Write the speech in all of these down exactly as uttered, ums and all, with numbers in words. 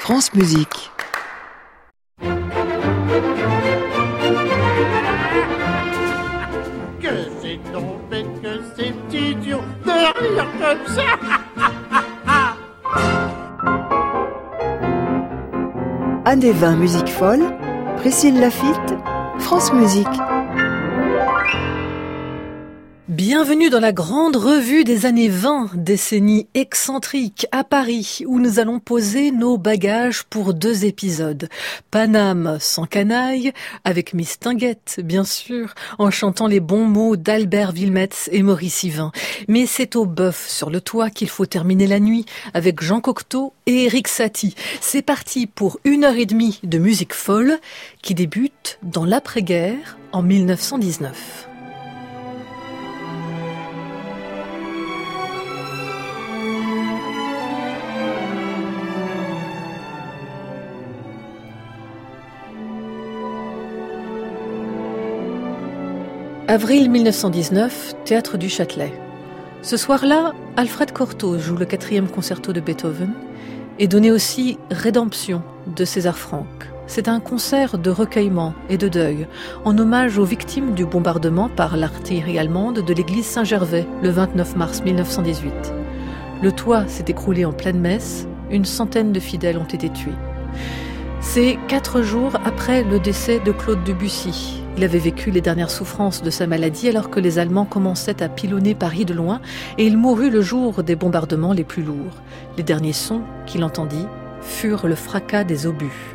France Musique. Que c'est donc bête, que c'est idiot de rire comme ça. Années vingt musique folle, Priscille Laffitte, France Musique. Bienvenue dans la grande revue des années vingt, décennie excentrique à Paris, où nous allons poser nos bagages pour deux épisodes. Paname sans canaille, avec Miss Tinguette, bien sûr, en chantant les bons mots d'Albert Wilmetz et Maurice Yvain. Mais c'est au bœuf sur le toit qu'il faut terminer la nuit, avec Jean Cocteau et Éric Satie. C'est parti pour une heure et demie de musique folle, qui débute dans l'après-guerre en mille neuf cent dix-neuf. Avril mille neuf cent dix-neuf, Théâtre du Châtelet. Ce soir-là, Alfred Cortot joue le quatrième concerto de Beethoven et donnait aussi Rédemption de César Franck. C'est un concert de recueillement et de deuil, en hommage aux victimes du bombardement par l'artillerie allemande de l'église Saint-Gervais le vingt-neuf mars mille neuf cent dix-huit. Le toit s'est écroulé en pleine messe, une centaine de fidèles ont été tués. C'est quatre jours après le décès de Claude Debussy. Il avait vécu les dernières souffrances de sa maladie alors que les Allemands commençaient à pilonner Paris de loin et il mourut le jour des bombardements les plus lourds. Les derniers sons qu'il entendit furent le fracas des obus.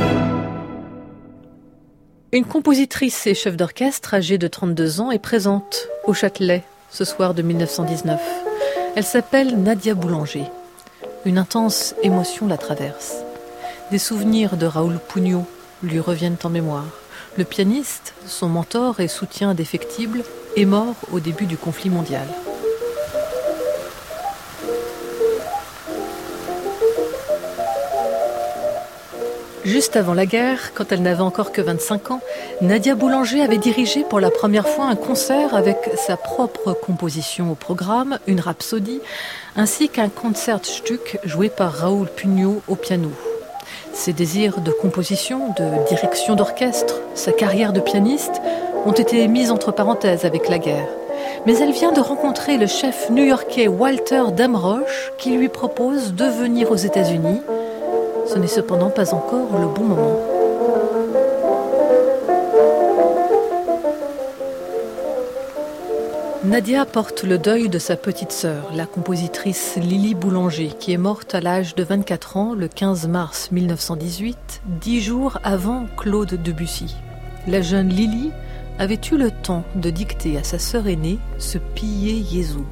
Une compositrice et chef d'orchestre âgée de trente-deux ans est présente au Châtelet ce soir de mille neuf cent dix-neuf. Elle s'appelle Nadia Boulanger. Une intense émotion la traverse. Des souvenirs de Raoul Pugnot lui reviennent en mémoire. Le pianiste, son mentor et soutien indéfectible, est mort au début du conflit mondial. Juste avant la guerre, quand elle n'avait encore que vingt-cinq ans, Nadia Boulanger avait dirigé pour la première fois un concert avec sa propre composition au programme, une rhapsodie, ainsi qu'un Concertstück joué par Raoul Pugnot au piano. Ses désirs de composition, de direction d'orchestre, sa carrière de pianiste ont été mis entre parenthèses avec la guerre. Mais elle vient de rencontrer le chef new-yorkais Walter Damrosch qui lui propose de venir aux États-Unis. Ce n'est cependant pas encore le bon moment. Nadia porte le deuil de sa petite sœur, la compositrice Lily Boulanger, qui est morte à l'âge de vingt-quatre ans le quinze mars mille neuf cent dix-huit, dix jours avant Claude Debussy. La jeune Lily avait eu le temps de dicter à sa sœur aînée ce Pie Jesu.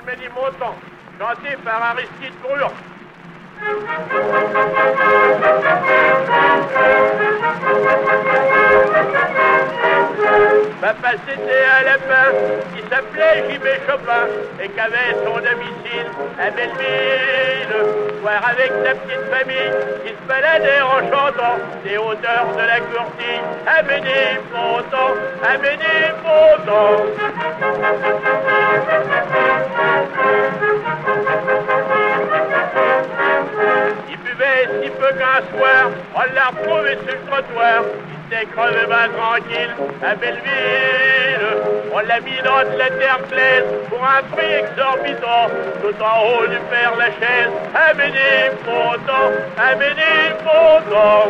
Ménilmontant, chanté par Aristide Bruant. Papa, c'était un lapin qui s'appelait J B Chopin et qui avait son domicile à Belleville. Voir avec sa petite famille qui se baladait en chantant des hauteurs de la courtille. À Ménilmontant, à Ménilmontant. Il buvait si peu qu'un soir, on l'a retrouvé sur le trottoir. Il s'est crevé ben tranquille à Belleville. On l'a mis dans de la terre claise pour un prix exorbitant. Tout en haut du Père Lachaise, à Ménilmontant, à Ménilmontant.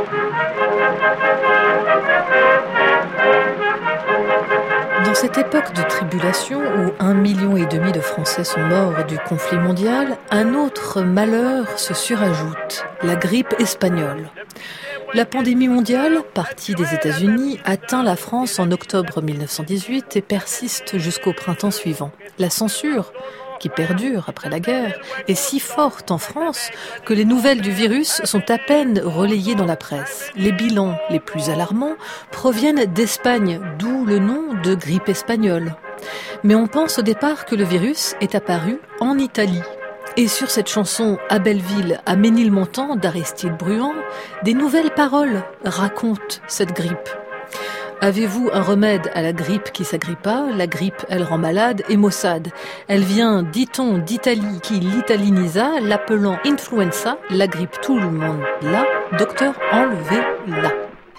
Dans cette époque de tribulation où un million et demi de Français sont morts du conflit mondial, un autre malheur se surajoute, la grippe espagnole. La pandémie mondiale, partie des États-Unis, atteint la France en octobre mille neuf cent dix-huit et persiste jusqu'au printemps suivant. La censure, qui perdure après la guerre, est si forte en France que les nouvelles du virus sont à peine relayées dans la presse. Les bilans les plus alarmants proviennent d'Espagne, d'où le nom de grippe espagnole. Mais on pense au départ que le virus est apparu en Italie. Et sur cette chanson « À Belleville, à Ménilmontant » d'Aristide Bruant, des nouvelles paroles racontent cette grippe. Avez-vous un remède à la grippe qui s'agrippa? La grippe, elle rend malade et maussade. Elle vient, dit-on, d'Italie qui l'italinisa, l'appelant influenza, la grippe tout le monde là, docteur enlevez-la.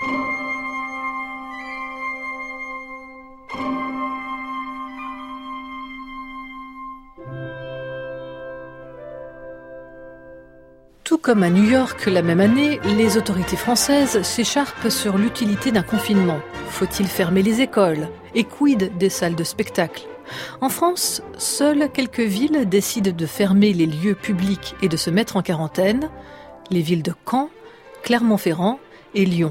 Tout comme à New York la même année, les autorités françaises s'écharpent sur l'utilité d'un confinement. Faut-il fermer les écoles? Et quid des salles de spectacle? En France, seules quelques villes décident de fermer les lieux publics et de se mettre en quarantaine. Les villes de Caen, Clermont-Ferrand et Lyon.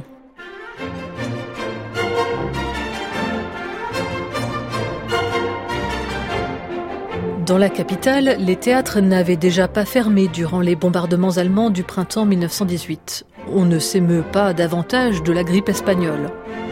Dans la capitale, les théâtres n'avaient déjà pas fermé durant les bombardements allemands du printemps mille neuf cent dix-huit. On ne s'émeut pas davantage de la grippe espagnole.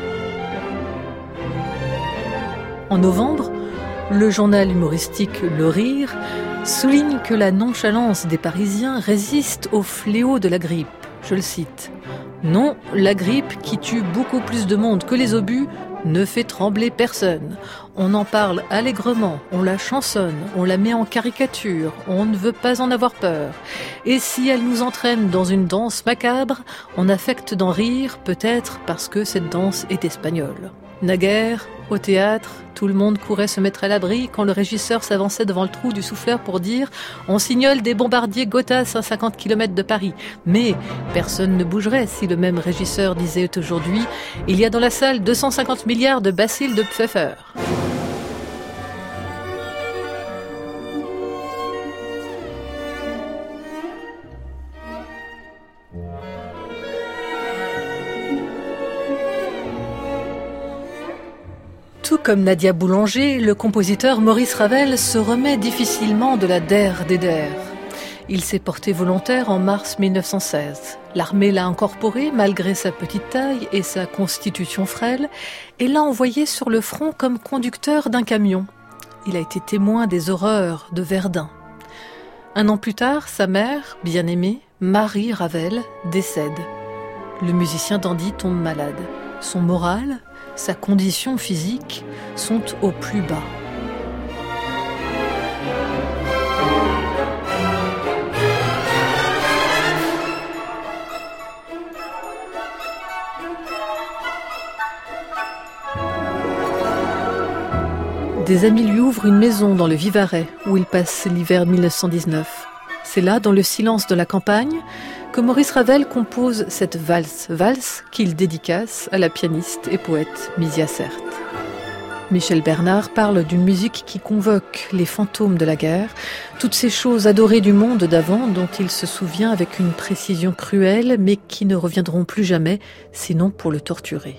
En novembre, le journal humoristique Le Rire souligne que la nonchalance des Parisiens résiste au fléau de la grippe. Je le cite. « Non, la grippe, qui tue beaucoup plus de monde que les obus, ne fait trembler personne. On en parle allègrement, on la chansonne, on la met en caricature, on ne veut pas en avoir peur. Et si elle nous entraîne dans une danse macabre, on affecte d'en rire, peut-être parce que cette danse est espagnole. Naguère, au théâtre, tout le monde courait se mettre à l'abri quand le régisseur s'avançait devant le trou du souffleur pour dire « On signale des bombardiers Gothas à cinquante kilomètres de Paris ». Mais personne ne bougerait si le même régisseur disait aujourd'hui « Il y a dans la salle deux cent cinquante milliards de bacilles de Pfeffer ». Tout comme Nadia Boulanger, le compositeur Maurice Ravel se remet difficilement de la D E R des D E R. Il s'est porté volontaire en mars mille neuf cent seize. L'armée l'a incorporé malgré sa petite taille et sa constitution frêle et l'a envoyé sur le front comme conducteur d'un camion. Il a été témoin des horreurs de Verdun. Un an plus tard, sa mère, bien-aimée, Marie Ravel, décède. Le musicien dandy tombe malade. Son moral, sa condition physique sont au plus bas. Des amis lui ouvrent une maison dans le Vivarais où il passe l'hiver mille neuf cent dix-neuf. C'est là, dans le silence de la campagne, que Maurice Ravel compose cette valse, valse qu'il dédicace à la pianiste et poète Misia Certes. Michel Bernard parle d'une musique qui convoque les fantômes de la guerre, toutes ces choses adorées du monde d'avant dont il se souvient avec une précision cruelle, mais qui ne reviendront plus jamais, sinon pour le torturer.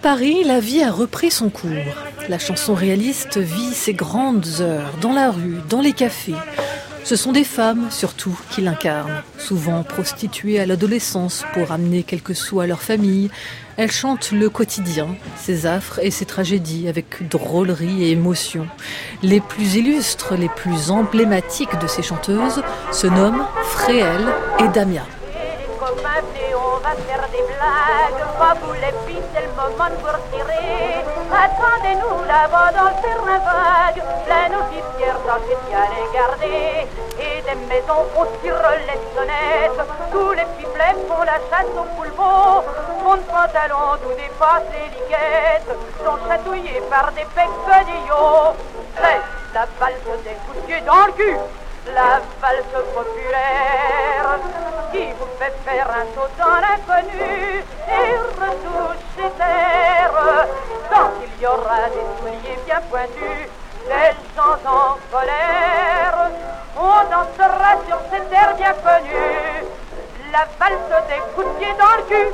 Paris, la vie a repris son cours. La chanson réaliste vit ses grandes heures dans la rue, dans les cafés. Ce sont des femmes, surtout, qui l'incarnent. Souvent prostituées à l'adolescence pour amener quelques sous à leur famille. Elles chantent le quotidien, ses affres et ses tragédies avec drôlerie et émotion. Les plus illustres, les plus emblématiques de ces chanteuses se nomment Fréhel et Damia. On va faire des blagues, pas vous les filles, c'est le moment de vous retirer. Attendez-nous là-bas dans le terrain vague, plein nos pierres dans le ciel et gardées. Et des maisons, on tire les sonnettes, tous les pipelets font la chasse au poulpeau. Mon pantalon d'où dépassent les liguettes, sont chatouillés par des pecs fenillaux. C'est la valse des coups de pied dans le cul, la valse populaire qui vous fait faire un saut dans l'inconnu et retoucher terre. Tant qu'il y aura des souliers bien pointus, des gens en colère, on dansera sur cette terre bien connue, la valse des coups de pied dans le cul.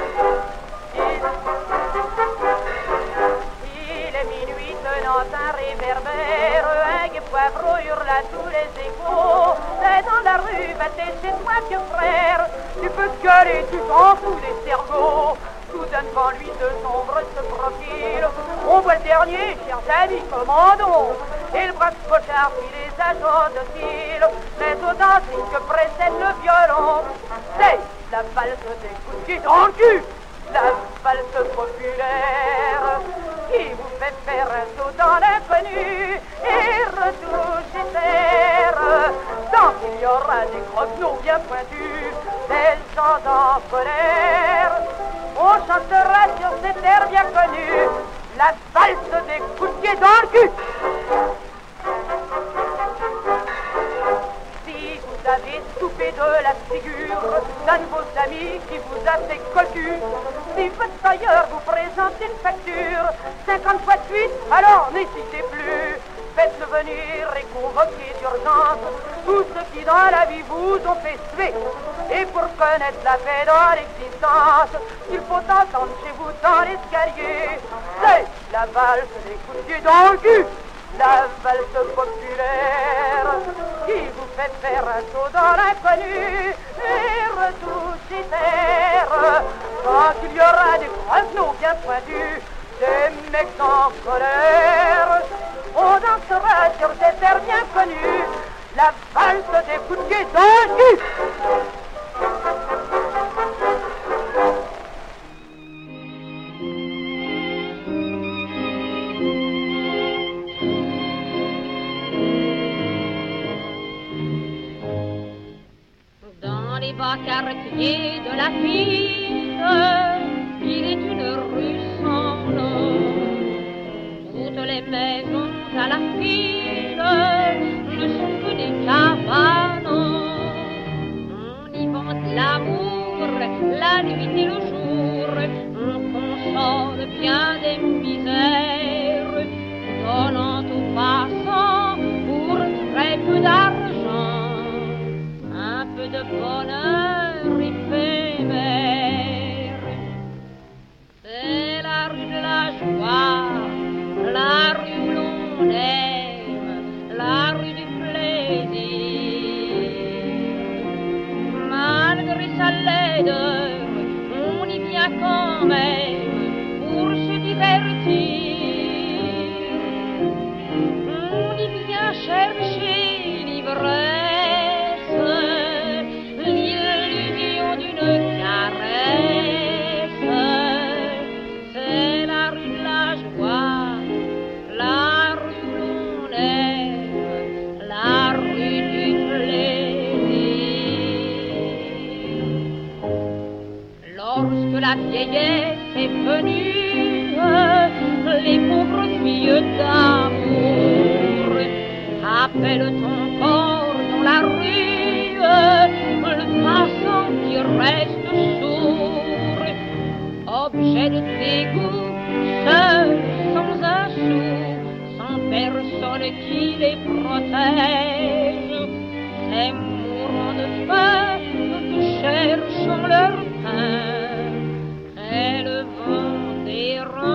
Il est minuit tenant un réverbère, un guet poivreau hurle à tous les échos. C'est dans la rue, va t'es chez toi, vieux frère. Tu peux gueuler, tu t'en fous des cerveaux. Soudain devant lui deux ombres se profilent. On voit le dernier, chers amis, commandons. Et le braque pochard puis les agents dociles. Mais au dancing que précède le violon, c'est la valse des coups de pied dans le cul, la valse populaire qui vous fait faire un saut dans l'inconnu et retoucher terre. Tant qu'il y aura des croquenots bien pointus, des gens en colère, on chantera sur cette terre bien connue, la valse des coups de pied dans le cul. Si vous avez soupé de la figure d'un de vos amis qui vous a fait cocu, si votre tailleur vous présente une facture cinquante fois de suite, alors n'hésitez plus. Faites-le venir et convoquez d'urgence tous ceux qui dans la vie vous ont fait suer. Et pour connaître la paix dans l'existence, il faut entendre chez vous dans l'escalier, c'est la valse des coups de pied dans le cul, la valse populaire qui vous fait faire un saut dans l'inconnu et retoucher terre. Quand il y aura des croquenots bien pointus, des mecs en colère, on dansera sur cette terre bien connue, la valse des coups de pied dans le cul. Dans les bas quartiers de la ville, il est une rue sans nom. Toutes les maisons à la file ne sont que des cabanons. On y vante l'amour, la nuit et le jour. On console bien des misères, donnant aux passants pour très peu d'argent un peu de bonheur éphémère. C'est la rue de la joie, la rue où l'on aime, la rue du plaisir. Malgré sa laideur, on y vient quand même pour se divertir. On y vient chercher l'ivresse, l'illusion d'une caresse. C'est la rue de la joie, la rue où l'on aime, la rue du plaisir. Lorsque la vieillesse est venue, les pauvres filles d'amour appellent encore dans la rue le passant qui reste sourd, objet de dégoût, seul, sans un sou, sans personne qui les protège. Ces mourants de faim que cherchant leur pain, élevant des rangs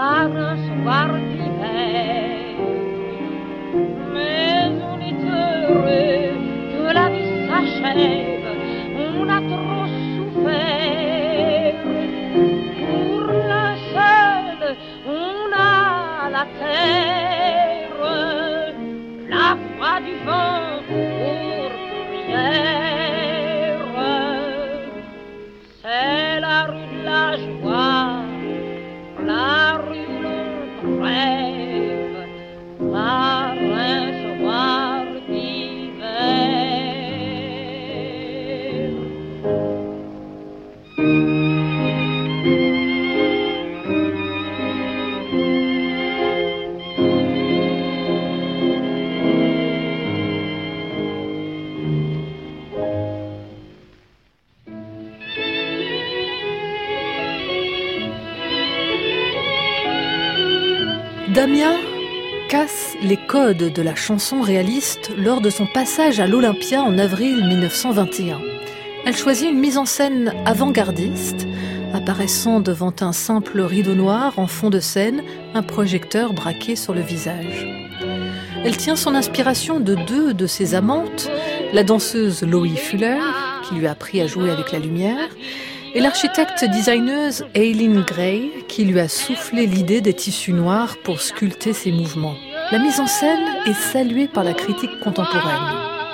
par un soir d'hiver. Mais on est heureux que la vie s'achève, on a trop souffert. Pour le seul, on a la terre, la foi du vent pour prière. C'est la rue de la joie, la rue où l'on rêve par un soir d'hiver. Damia casse les codes de la chanson réaliste lors de son passage à l'Olympia en avril mille neuf cent vingt et un. Elle choisit une mise en scène avant-gardiste, apparaissant devant un simple rideau noir en fond de scène, un projecteur braqué sur le visage. Elle tient son inspiration de deux de ses amantes, la danseuse Loie Fuller, qui lui a appris à jouer avec la lumière, et l'architecte-designeuse Eileen Gray, qui lui a soufflé l'idée des tissus noirs pour sculpter ses mouvements. La mise en scène est saluée par la critique contemporaine.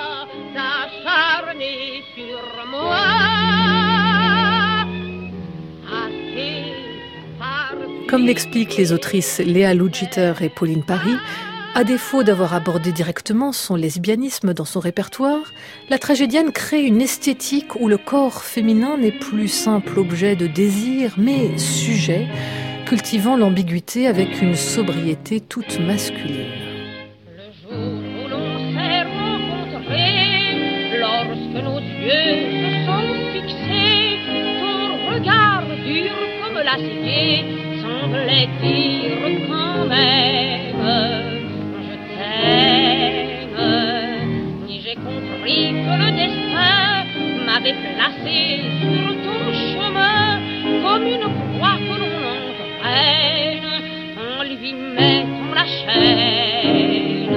Comme l'expliquent les autrices Léa Lugiter et Pauline Paris, à défaut d'avoir abordé directement son lesbianisme dans son répertoire, la tragédienne crée une esthétique où le corps féminin n'est plus simple objet de désir, mais sujet, cultivant l'ambiguïté avec une sobriété toute masculine. Le jour où l'on s'est rencontrés, lorsque nos yeux se sont fixés, ton regard dur comme l'acier semblait dire quand même je t'aime. Ni j'ai compris que le destin m'avait placé sur ton chemin comme une croix que l'on entraîne en lui mettant la chaîne.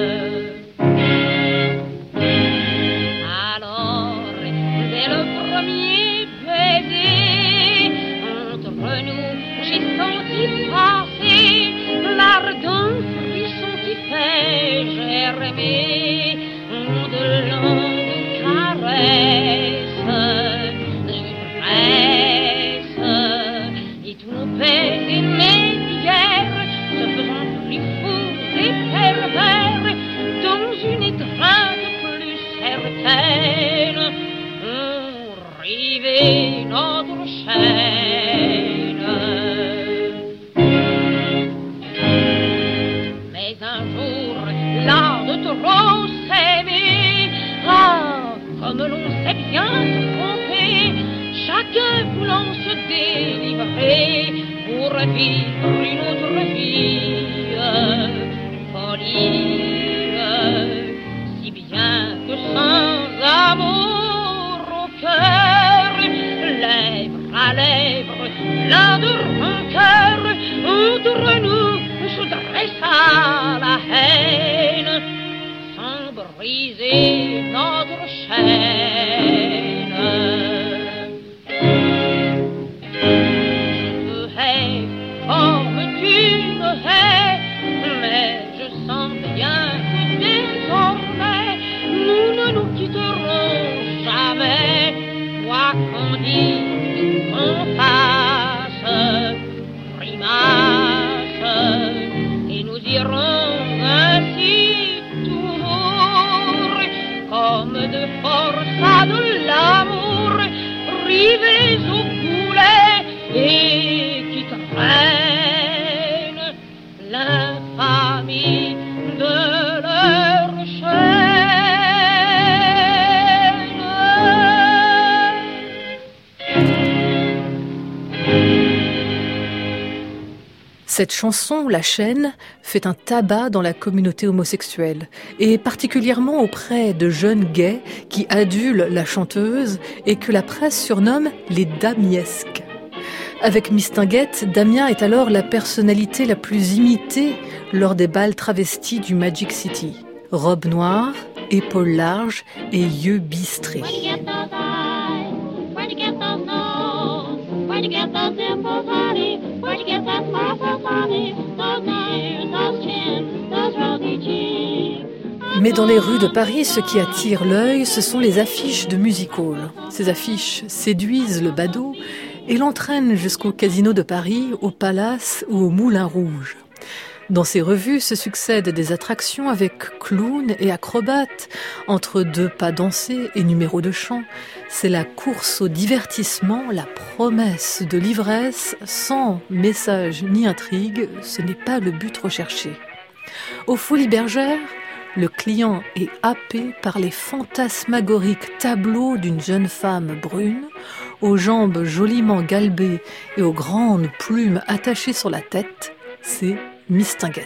Alors, dès le premier baiser entre nous, j'ai senti passer l'ardent frisson qui fait germer de longues caresses. Je presse et ton baiser mes pierres se faisant plus fous et pervers dans une étreinte plus certaine, on rivait notre chaîne. Mais un jour, l'un de trop s'aimer, ah, comme l'on sait bien se tromper, chacun voulant se délivrer pour vivre une autre vie, folie, si bien que sans amour au cœur, lèvre à lèvre, plein de rancœur, entre nous se dressa la haine, sans briser notre chaîne. Je te hais comme tu me hais, mais je sens bien que désormais nous ne nous quitterons jamais, quoi qu'on dise, qu'on fasse grimace, et nous irons ainsi toujours, comme de forçats de l'amour, rivés au boulet et qui traînent l'infamie de leur chaîne. Cette chanson, La Chaîne, fait un tabac dans la communauté homosexuelle, et particulièrement auprès de jeunes gays qui adulent la chanteuse et que la presse surnomme les damiesques. Avec Mistinguett, Damien est alors la personnalité la plus imitée lors des bals travestis du Magic City. Robe noire, épaules larges et yeux bistrés. Mais dans les rues de Paris, ce qui attire l'œil, ce sont les affiches de music-hall. Ces affiches séduisent le badaud et l'entraînent jusqu'au Casino de Paris, au Palace ou au Moulin Rouge. Dans ces revues se succèdent des attractions avec clowns et acrobates, entre deux pas dansés et numéros de chant. C'est la course au divertissement, la promesse de l'ivresse, sans message ni intrigue, ce n'est pas le but recherché. Aux Folies Bergères, le client est happé par les fantasmagoriques tableaux d'une jeune femme brune, aux jambes joliment galbées et aux grandes plumes attachées sur la tête. C'est Mistinguett.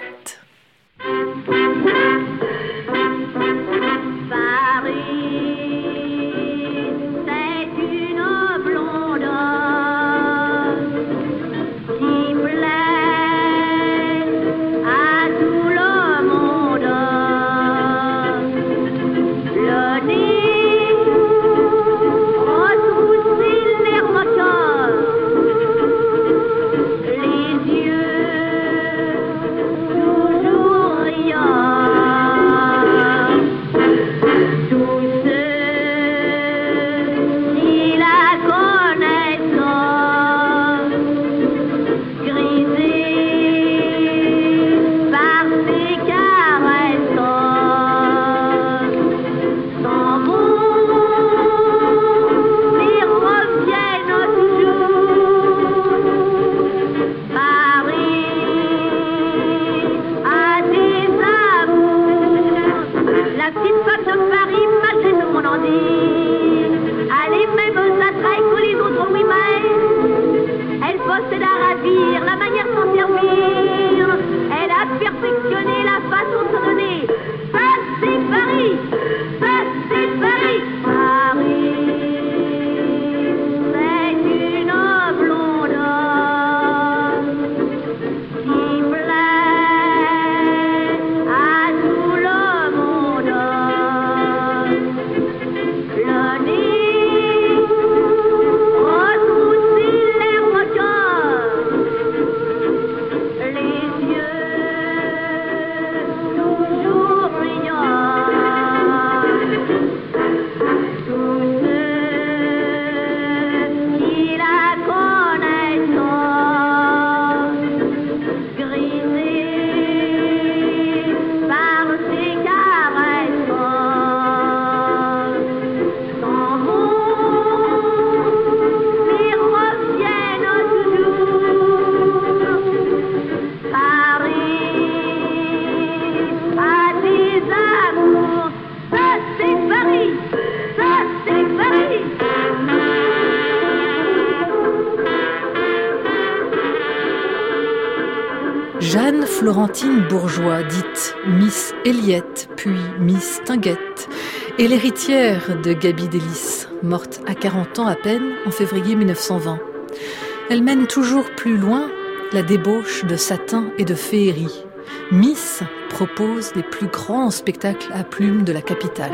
Jeanne Florentine Bourgeois, dite Miss Eliette, puis Miss Tinguett, est l'héritière de Gaby Delis, morte à quarante ans à peine en février mille neuf cent vingt. Elle mène toujours plus loin la débauche de satin et de féerie. Miss propose les plus grands spectacles à plumes de la capitale.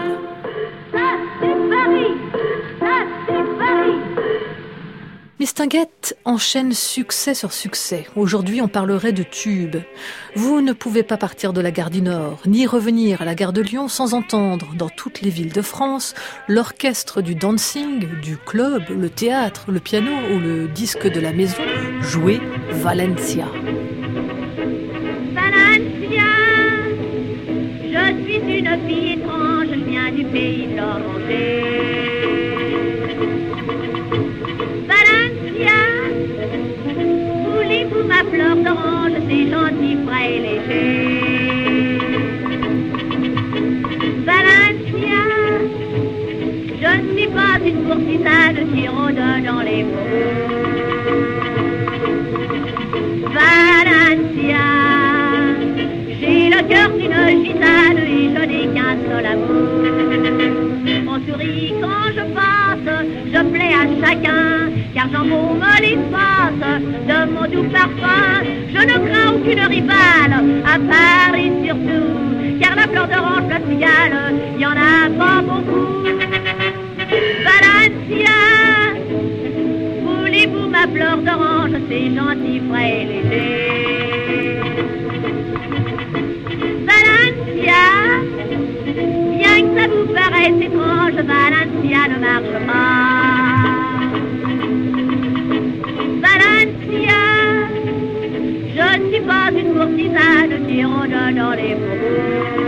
Mistinguett enchaîne succès sur succès. Aujourd'hui, on parlerait de tube. Vous ne pouvez pas partir de la gare du Nord, ni revenir à la gare de Lyon sans entendre, dans toutes les villes de France, l'orchestre du dancing, du club, le théâtre, le piano ou le disque de la maison jouer Valencia. Valencia, je suis une fille étrange, je viens du pays de l'Oranger. Voulez-vous ma fleur d'orange, c'est gentil, frais et léger. Valencia, je ne suis pas une courtisane qui rôde dans les mots. Valencia, j'ai le cœur d'une gitane et je n'ai qu'un seul amour. On sourit quand je passe, je plais à chacun. car j'embaume l'espace de mon doux parfum. Je ne crains aucune rivale, à Paris surtout, car la fleur d'orange, la cigale, y en a pas beaucoup. Valencia, voulez-vous ma fleur d'orange, c'est gentil, frais et léger. Valencia, bien que ça vous paraisse étrange, Valencia ne marche pas. Valencia, je ne suis pas une courtisane qui rôde dans les faubourgs.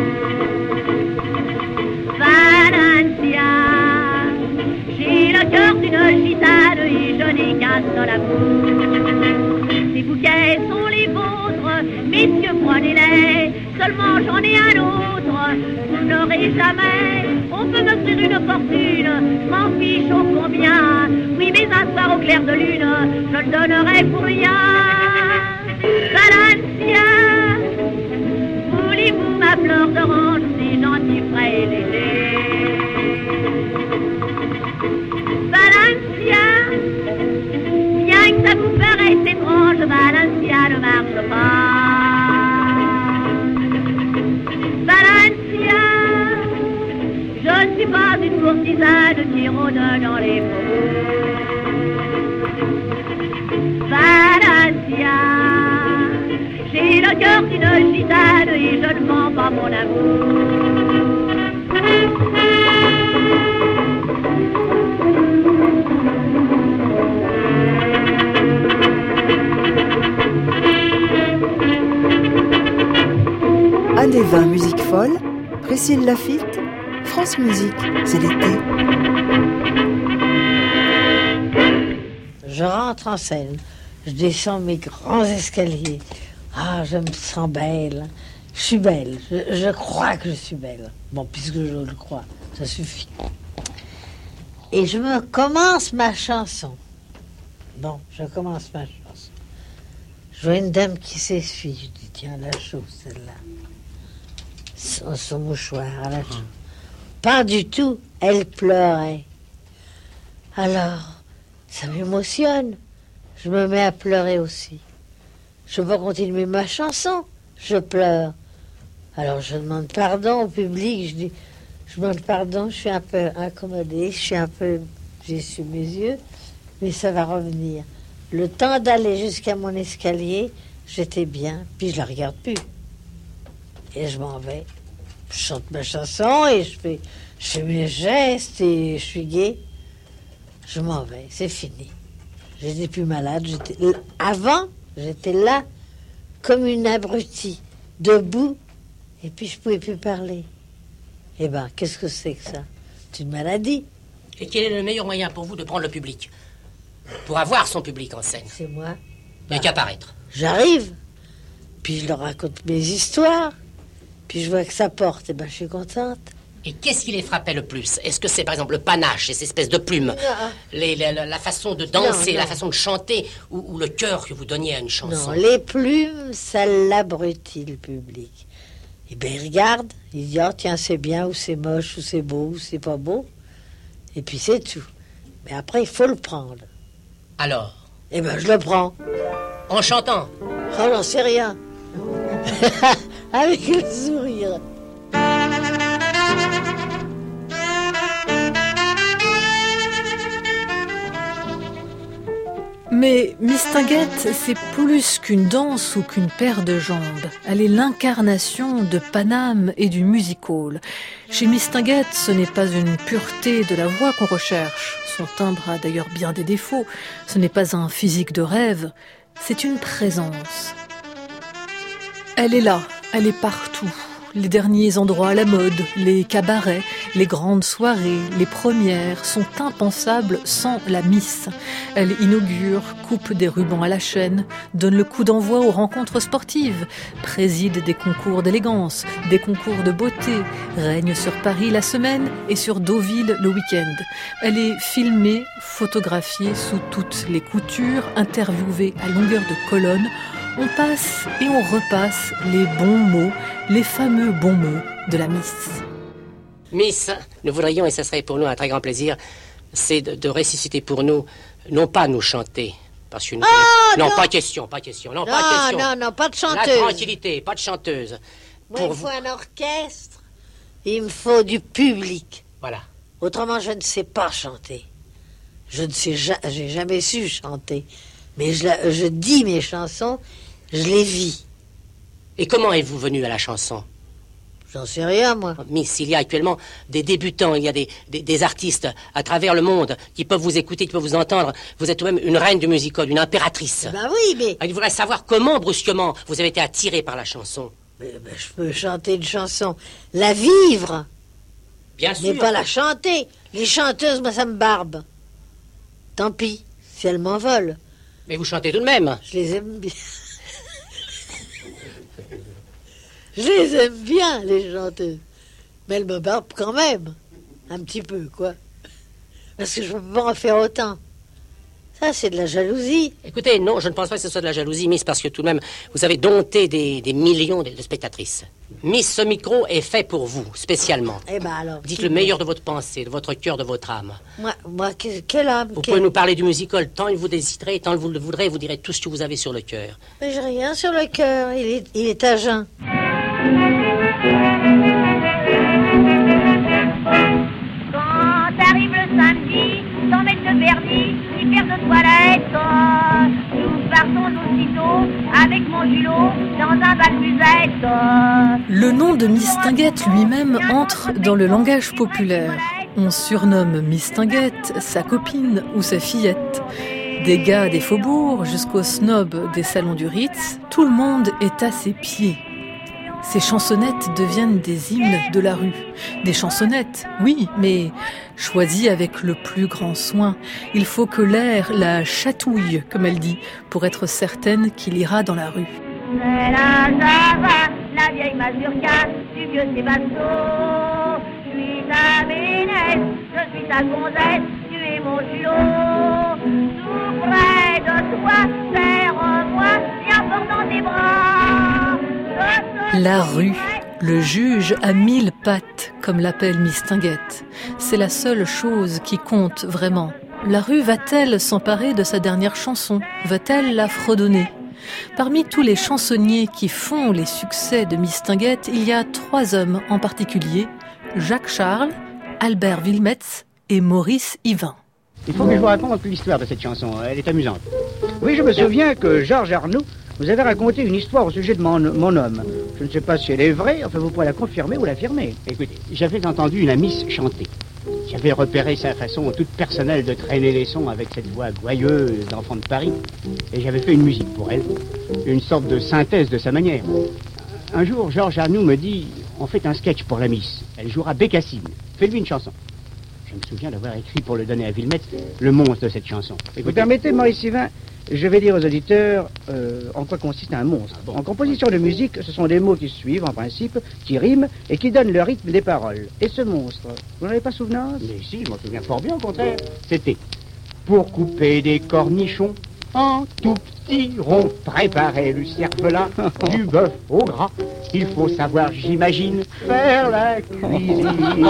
Valencia, j'ai le cœur d'une gitane et je n'ai qu'un seul amour. Ces bouquets sont les vôtres, messieurs, prenez-les. Seulement j'en ai un autre, vous n'aurez jamais. On peut m'offrir une fortune, m'en fiche au combien. Oui, mais un soir au clair de lune, je le donnerai pour rien. Valencia, voulez-vous ma fleur d'orange, c'est gentil, frais et léger. Valencia, bien que ça vous paraisse étrange, Valencia ne marche pas. Valencia, je ne suis pas une courtisane qui rôde dans les faubourgs. Valencia, j'ai le cœur d'une gitane et je ne vends pas mon amour. Anne des vingt musique folle, Priscille Lafitte, France Musique, c'est l'été. Je rentre en scène, je descends mes grands escaliers. Ah, je me sens belle. Je suis belle, je, je crois que je suis belle. Bon, puisque je le crois, ça suffit. Et je me commence ma chanson. Bon, je commence ma chanson. Je vois une dame qui s'essuie. Je dis, tiens, la chose, celle-là. Son, son mouchoir, à la chose. Pas du tout, elle pleurait. Alors, ça m'émotionne. Je me mets à pleurer aussi. Je ne peux pas continuer ma chanson. Je pleure. Alors, je demande pardon au public. Je dis, je demande pardon, je suis un peu incommodée. Je suis un peu... J'essuie mes yeux, mais ça va revenir. Le temps d'aller jusqu'à mon escalier, j'étais bien, puis je la regarde plus. Et je m'en vais. Je chante ma chanson et je fais, je fais mes gestes et je suis gaie. Je m'en vais, c'est fini. J'étais plus malade. J'étais... Avant, j'étais là, comme une abrutie, debout, et puis je pouvais plus parler. Eh ben, qu'est-ce que c'est que ça? C'est une maladie. Et quel est le meilleur moyen pour vous de prendre le public? Pour avoir son public en scène? C'est moi. Il n'y a qu'à paraître. J'arrive, puis je leur raconte mes histoires, puis je vois que ça porte, et ben je suis contente. Et qu'est-ce qui les frappait le plus? Est-ce que c'est par exemple le panache, ces espèces de plumes, les, les, la, la façon de danser, non, non. la façon de chanter, ou, ou le cœur que vous donniez à une chanson? Non, les plumes, ça l'abrutit le public. Et ben il regarde, il dit, oh tiens, c'est bien, ou c'est moche, ou c'est beau, ou c'est pas beau. Et puis c'est tout. Mais après, il faut le prendre. Alors? Eh ben je le prends. En chantant? Oh, j'en sais rien. Avec le sourire. Mais Mistinguett, c'est plus qu'une danse ou qu'une paire de jambes. Elle est l'incarnation de Paname et du music hall. Chez Mistinguett, ce n'est pas une pureté de la voix qu'on recherche. Son timbre a d'ailleurs bien des défauts. Ce n'est pas un physique de rêve. C'est une présence. Elle est là, elle est partout. Les derniers endroits à la mode, les cabarets, les grandes soirées, les premières sont impensables sans la Miss. Elle inaugure, coupe des rubans à la chaîne, donne le coup d'envoi aux rencontres sportives, préside des concours d'élégance, des concours de beauté, règne sur Paris la semaine et sur Deauville le week-end. Elle est filmée, photographiée sous toutes les coutures, interviewée à longueur de colonne. On passe et on repasse les bons mots, les fameux bons mots de la Miss. Miss, nous voudrions, et ce serait pour nous un très grand plaisir, c'est de, de ressusciter pour nous Non pas nous chanter, parce que nous... Oh, non, non, pas question, pas question, non, non, pas question. non, non, pas de chanteuse. La tranquillité, pas de chanteuse. Moi, Pour il vous... faut un orchestre, il me faut du public. Voilà. Autrement, je ne sais pas chanter. Je ne sais ja- j'ai jamais su chanter. Mais je, la- je dis mes chansons, je les vis. Et comment êtes-vous venu à la chanson? J'en sais rien, moi. Miss, il y a actuellement des débutants, il y a des, des, des artistes à travers le monde qui peuvent vous écouter, qui peuvent vous entendre. Vous êtes tout-même une reine du musical, une impératrice. Ben oui, mais... Il voudrait savoir comment, brusquement, vous avez été attiré par la chanson. mais, ben, je peux chanter une chanson. La vivre, Bien sûr. mais pas la chanter. Les chanteuses, moi, ça me barbe. Tant pis, si elles m'en volent. Mais vous chantez tout de même. Je les aime bien. Je les aime bien, les chanteuses. Mais elles me barbent quand même. Un petit peu, quoi. Parce que je ne peux pas en faire autant. Ça, c'est de la jalousie. Écoutez, non, je ne pense pas que ce soit de la jalousie, Miss, parce que tout de même, vous avez dompté des, des millions de, de spectatrices. Miss, ce micro est fait pour vous, spécialement. Eh ben alors... Dites le meilleur de votre pensée, de votre cœur, de votre âme. Moi, moi que- quelle âme Vous quelle- pouvez nous parler du musical tant il vous désirez, tant vous le voudrez, vous direz tout ce que vous avez sur le cœur. Mais j'ai rien sur le cœur, il est, il est à jeun. Quand arrive le samedi, sans mettre de vernis, ni paire de toilette, oh, nous partons aussitôt avec mon julot dans un bal musette. Le nom de Mistinguett lui-même entre dans le langage populaire. On surnomme Mistinguett sa copine ou sa fillette. Des gars des faubourgs jusqu'aux snobs des salons du Ritz, tout le monde est à ses pieds. Ces chansonnettes deviennent des hymnes de la rue. Des chansonnettes, oui, mais choisies avec le plus grand soin. Il faut que l'air la chatouille, comme elle dit, pour être certaine qu'il ira dans la rue. C'est la Java, la vieille mazurka du vieux Sébasto. Je suis ta Ménès, je suis ta gonzesse, tu es mon julot. Tout près de toi, serre-moi, viens fort dans tes bras. La rue, le juge à mille pattes, comme l'appelle Mistinguett. C'est la seule chose qui compte vraiment. La rue va-t-elle s'emparer de sa dernière chanson? Va-t-elle la fredonner? Parmi tous les chansonniers qui font les succès de Mistinguett, il y a trois hommes en particulier, Jacques Charles, Albert Wilmetz et Maurice Yvain. Il faut que je vous raconte l'histoire de cette chanson, elle est amusante. Oui, je me souviens que Georges Arnoux vous avez raconté une histoire au sujet de mon, mon homme. Je ne sais pas si elle est vraie, enfin vous pourrez la confirmer ou l'affirmer. Écoutez, j'avais entendu une Miss chanter. J'avais repéré sa façon toute personnelle de traîner les sons avec cette voix gouailleuse d'enfant de Paris. Et j'avais fait une musique pour elle, une sorte de synthèse de sa manière. Un jour, Georges Arnoux me dit, on fait un sketch pour la Miss. Elle jouera Bécassine. Fais-lui une chanson. Je me souviens d'avoir écrit pour le donner à Wilmetz le monstre de cette chanson. Écoutez, vous permettez, Maurice Yvain, je vais dire aux auditeurs euh, en quoi consiste un monstre. Bon, en composition de musique, ce sont des mots qui suivent, en principe, qui riment et qui donnent le rythme des paroles. Et ce monstre, vous n'en avez pas souvenance? Mais si, je m'en souviens fort bien, au contraire. C'était pour couper des cornichons en tout petit rond, préparer le cervelas du bœuf au gras. Il faut savoir, j'imagine, faire la cuisine.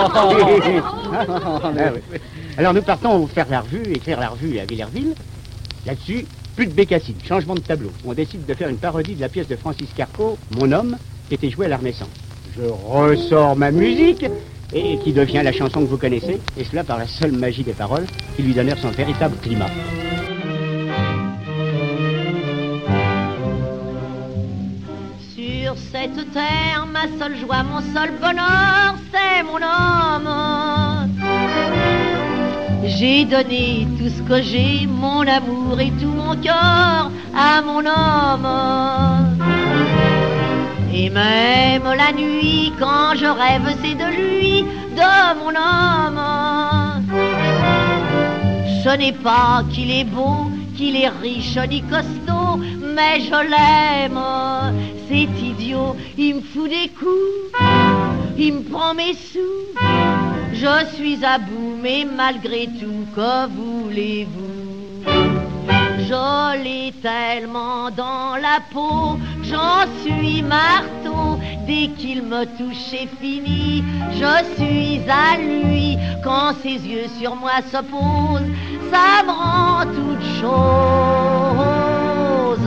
Ah, oui. Alors nous partons faire la revue, écrire la revue à Villerville. Là-dessus, plus de Bécassine, changement de tableau. On décide de faire une parodie de la pièce de Francis Carco, Mon homme, qui était jouée à la Renaissance. Je ressors ma musique, et qui devient la chanson que vous connaissez, et cela par la seule magie des paroles, qui lui donnèrent son véritable climat. Sur cette terre, ma seule joie, mon seul bonheur, c'est mon homme. J'ai donné tout ce que j'ai, mon amour et tout mon cœur à mon homme. Et même la nuit, quand je rêve, c'est de lui, de mon homme. Ce n'est pas qu'il est beau, qu'il est riche ni costaud, mais je l'aime. C'est idiot, il me fout des coups, il me prend mes sous. Je suis à bout, mais malgré tout, que voulez-vous? Je l'ai tellement dans la peau, j'en suis marteau. Dès qu'il me touche, c'est fini. Je suis à lui quand ses yeux sur moi se posent. ça me rend toute chose.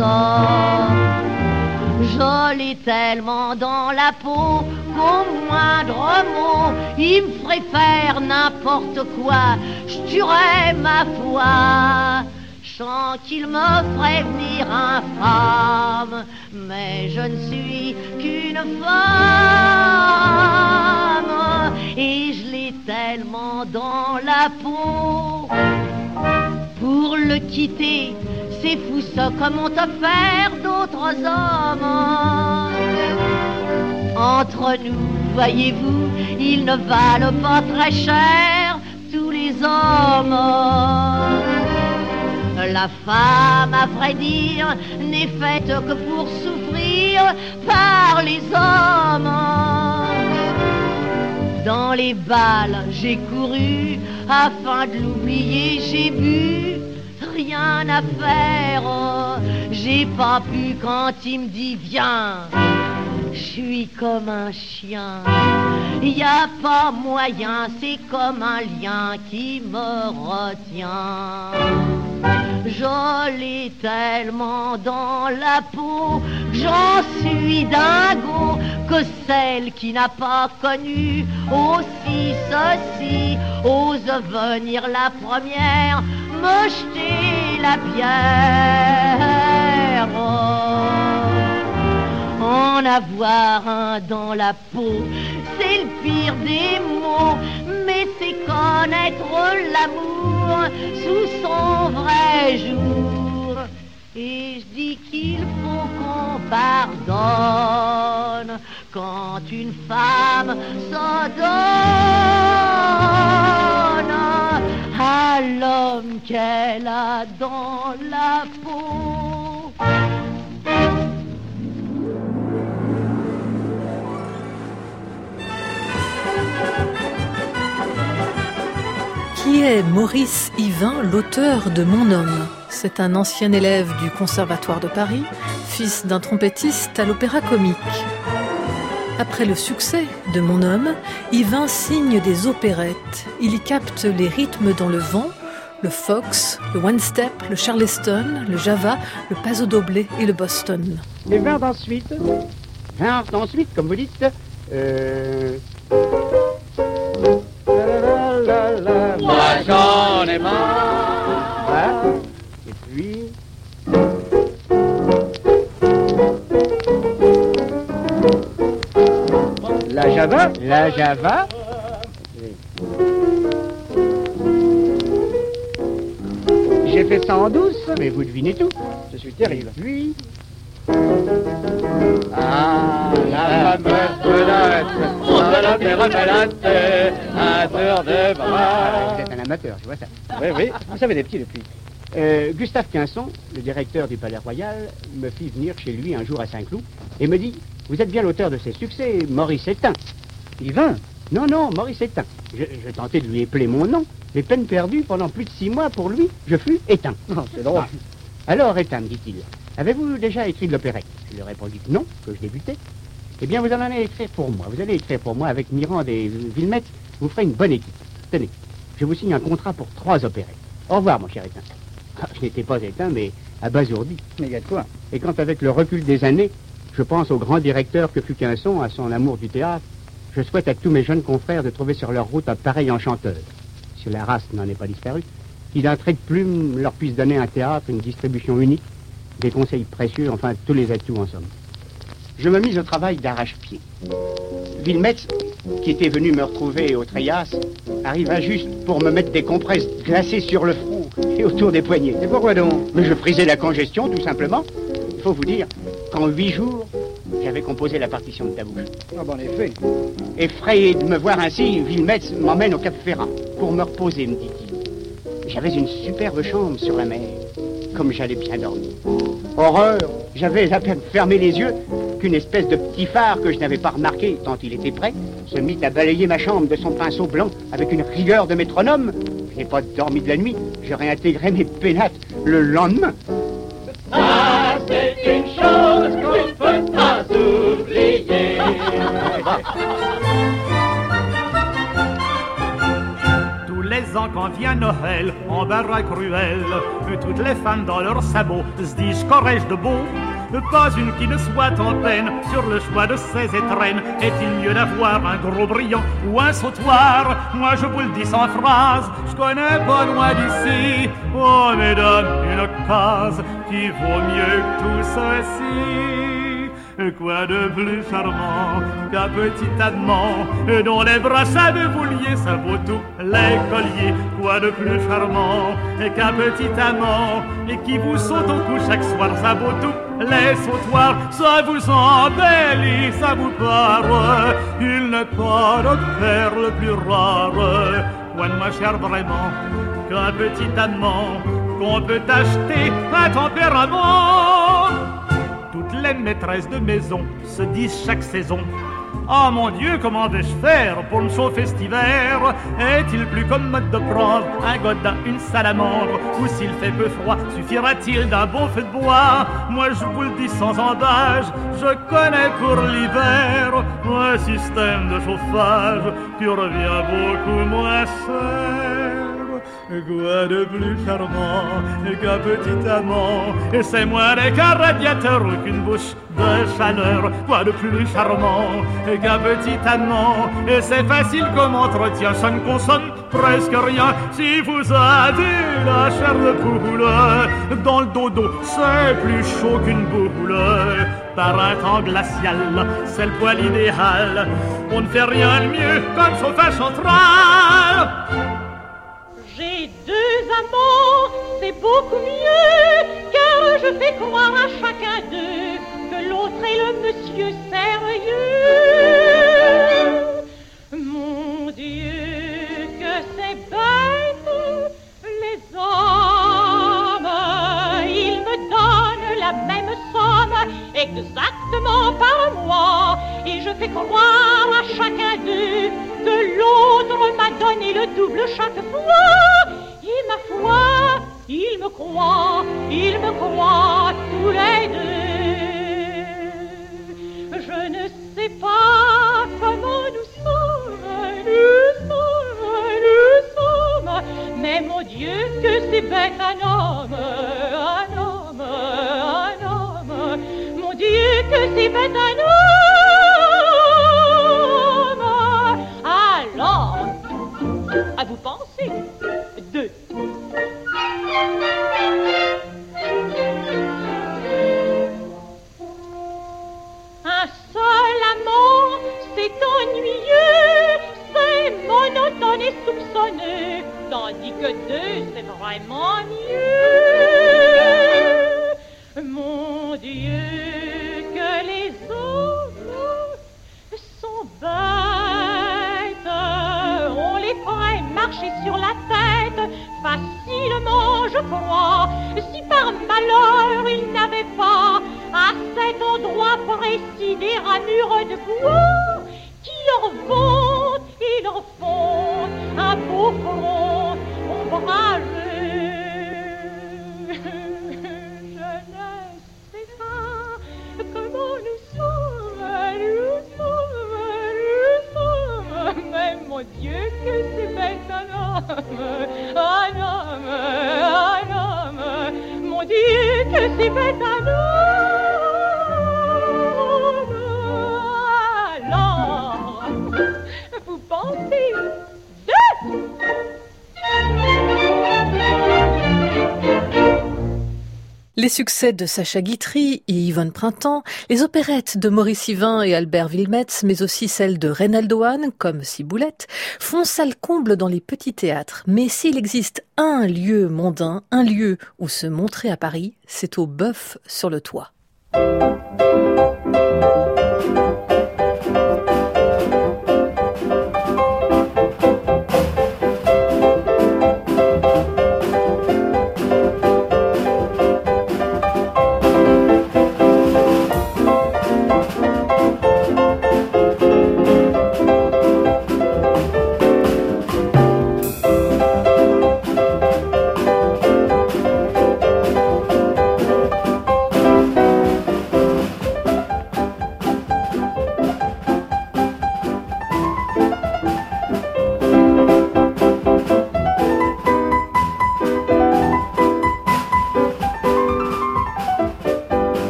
Je l'ai tellement dans la peau qu'au moindre mot, il me ferait faire n'importe quoi. Je tuerais ma foi. Je sens qu'il me ferait venir infâme, mais je ne suis qu'une femme et je l'ai tellement dans la peau. Pour le quitter, c'est fou ça, comme ont offert d'autres hommes. Entre nous, voyez-vous, ils ne valent pas très cher, tous les hommes. La femme, à vrai dire, n'est faite que pour souffrir par les hommes. Dans les balles, j'ai couru, afin de l'oublier, j'ai bu. Rien à faire, j'ai pas pu quand il me dit viens. Je suis comme un chien, y a pas moyen, c'est comme un lien qui me retient. Je l'ai tellement dans la peau que j'en suis dingo, que celle qui n'a pas connu aussi ceci ose venir la première me jeter la pierre. En avoir un dans la peau, c'est le pire des mots, mais c'est connaître l'amour sous son vrai jour. Et je dis qu'il faut qu'on pardonne quand une femme se donne à l'homme qu'elle a dans la peau. Qui est Maurice Yvain, l'auteur de Mon homme? C'est un ancien élève du Conservatoire de Paris, fils d'un trompettiste à l'Opéra Comique. Après le succès de Mon homme, Yvain signe des opérettes. Il y capte les rythmes dans le vent, le fox, le one-step, le charleston, le java, le paso doble et le boston. Et vingt ensuite, vingt ensuite, comme vous dites, euh... Moi j'en ai marre. Voilà. Et puis... La java. La java. J'ai fait ça en douce, mais vous devinez tout. Je suis terrible. Puis... Ah, la fameuse belote, on se la fait rebelote, un tour de bras. Vous êtes un amateur, je vois ça. Oui, oui, vous savez des petits depuis. Euh, Gustave Quinson, le directeur du Palais Royal, me fit venir chez lui un jour à Saint-Cloud et me dit « Vous êtes bien l'auteur de ces succès, Maurice Étain. » Yvain ? Non, non, Maurice Étain. Je, je tentais de lui épeler mon nom, mais peine perdue, pendant plus de six mois, pour lui, je fus éteint. Oh, c'est drôle. Ah. Alors, Étain, me dit-il, avez-vous déjà écrit de l'opérette? Je lui ai répondu que non, que je débutais. Eh bien, vous en allez écrire pour moi. Vous allez écrire pour moi avec Mirand et Villemette. Vous ferez une bonne équipe. Tenez, je vous signe un contrat pour trois opérettes. Au revoir, mon cher Étain. Ah, je n'étais pas éteint, mais abasourdi. Mais gars de quoi? Et quand, avec le recul des années, je pense au grand directeur que fut Quinson, à son amour du théâtre, je souhaite à tous mes jeunes confrères de trouver sur leur route un pareil enchanteur, si la race n'en est pas disparue, qui d'un trait de plume leur puisse donner un théâtre, une distribution unique, des conseils précieux, enfin tous les atouts en somme. Je me mis au travail d'arrache-pied. Villemette, qui était venu me retrouver au Tréas, arriva juste pour me mettre des compresses glacées sur le front et autour des poignets. Et pourquoi donc? Mais je frisais la congestion, tout simplement. Il faut vous dire qu'en huit jours, j'avais composé la partition de ta bouche. Ah ben en effet. Effrayé de me voir ainsi, Villemette m'emmène au Cap Ferrat pour me reposer, me dit-il. J'avais une superbe chambre sur la mer, comme j'allais bien dormir. Horreur, j'avais à peine fermé les yeux qu'une espèce de petit phare que je n'avais pas remarqué tant il était prêt se mit à balayer ma chambre de son pinceau blanc avec une rigueur de métronome. Je n'ai pas dormi de la nuit, je réintégrais mes pénates le lendemain. Ah, c'est une chose qu'on ne peut pas oublier. Tous les ans quand vient Noël, en baraque cruelle. Toutes les femmes dans leurs sabots se disent qu'aurais-je de beau? Pas une qui ne soit en peine sur le choix de ses étrennes. Est-il mieux d'avoir un gros brillant ou un sautoir? Moi je vous le dis sans phrase, je connais pas loin d'ici, oh mesdames, une case qui vaut mieux que tout ceci. Quoi de plus charmant qu'un petit amant dont les bras savent vous lier, ça vaut tous les colliers. Quoi de plus charmant qu'un petit amant et qui vous saute au cou chaque soir, ça vaut tous les sautoirs. Ça vous embellit, ça vous pare, il n'est pas de perle plus rare. Quoi de moins cher vraiment qu'un petit amant qu'on peut acheter à tempérament? Toutes les maîtresses de maison se disent chaque saison: oh mon Dieu, comment vais-je faire pour me chauffer cet hiver? Est-il plus commode de prendre un godin, une salamandre? Ou s'il fait peu froid, suffira-t-il d'un bon feu de bois? Moi je vous le dis sans embâche, je connais pour l'hiver un système de chauffage qui revient beaucoup moins cher. Quoi de plus charmant qu'un petit amant, et c'est moins qu'un radiateur qu'une bouche de chaleur. Quoi de plus charmant qu'un petit amant, et c'est facile comme entretien, ça ne consomme presque rien. Si vous avez la chair de poule dans le dodo, c'est plus chaud qu'une boule. Par un temps glacial, c'est le poil idéal, on ne fait rien de mieux comme chauffage central. J'ai deux amants, c'est beaucoup mieux, car je fais croire à chacun d'eux que l'autre est le monsieur sérieux. Mon Dieu, que c'est bête, les hommes, ils me donnent la même somme, exactement par mois, et je fais croire à chacun d'eux que l'autre m'a donné le double chaque fois. Et ma foi, ils me croient, ils me croient tous les deux. Je ne sais pas comment nous sommes, nous sommes, nous sommes, mais mon Dieu que c'est bête un homme, un homme, un homme, mon Dieu que c'est bête un homme. Alors, à vous penser, deux. Un seul amant, c'est ennuyeux, c'est monotone et soupçonneux, tandis que deux, c'est vraiment mieux. Mon Dieu, que les hommes sont bêtes, on les ferait marcher sur la tête facilement, je crois, si par malheur ils n'avaient pas à cet endroit précis des ramures de bois qui leur vont et leur font un beau front ombrageux. Je ne sais pas comment nous sommes, nous sommes, nous sommes, mais mon Dieu que c'est bête un homme, un homme, un homme, mon Dieu que c'est bête un homme. Alors, vous pensez deux. Les succès de Sacha Guitry et Yvonne Printemps, les opérettes de Maurice Yvain et Albert Wilmetz, mais aussi celles de Reynaldo Hahn, comme Ciboulette, font salle comble dans les petits théâtres. Mais s'il existe un lieu mondain, un lieu où se montrer à Paris, c'est au Bœuf sur le Toit.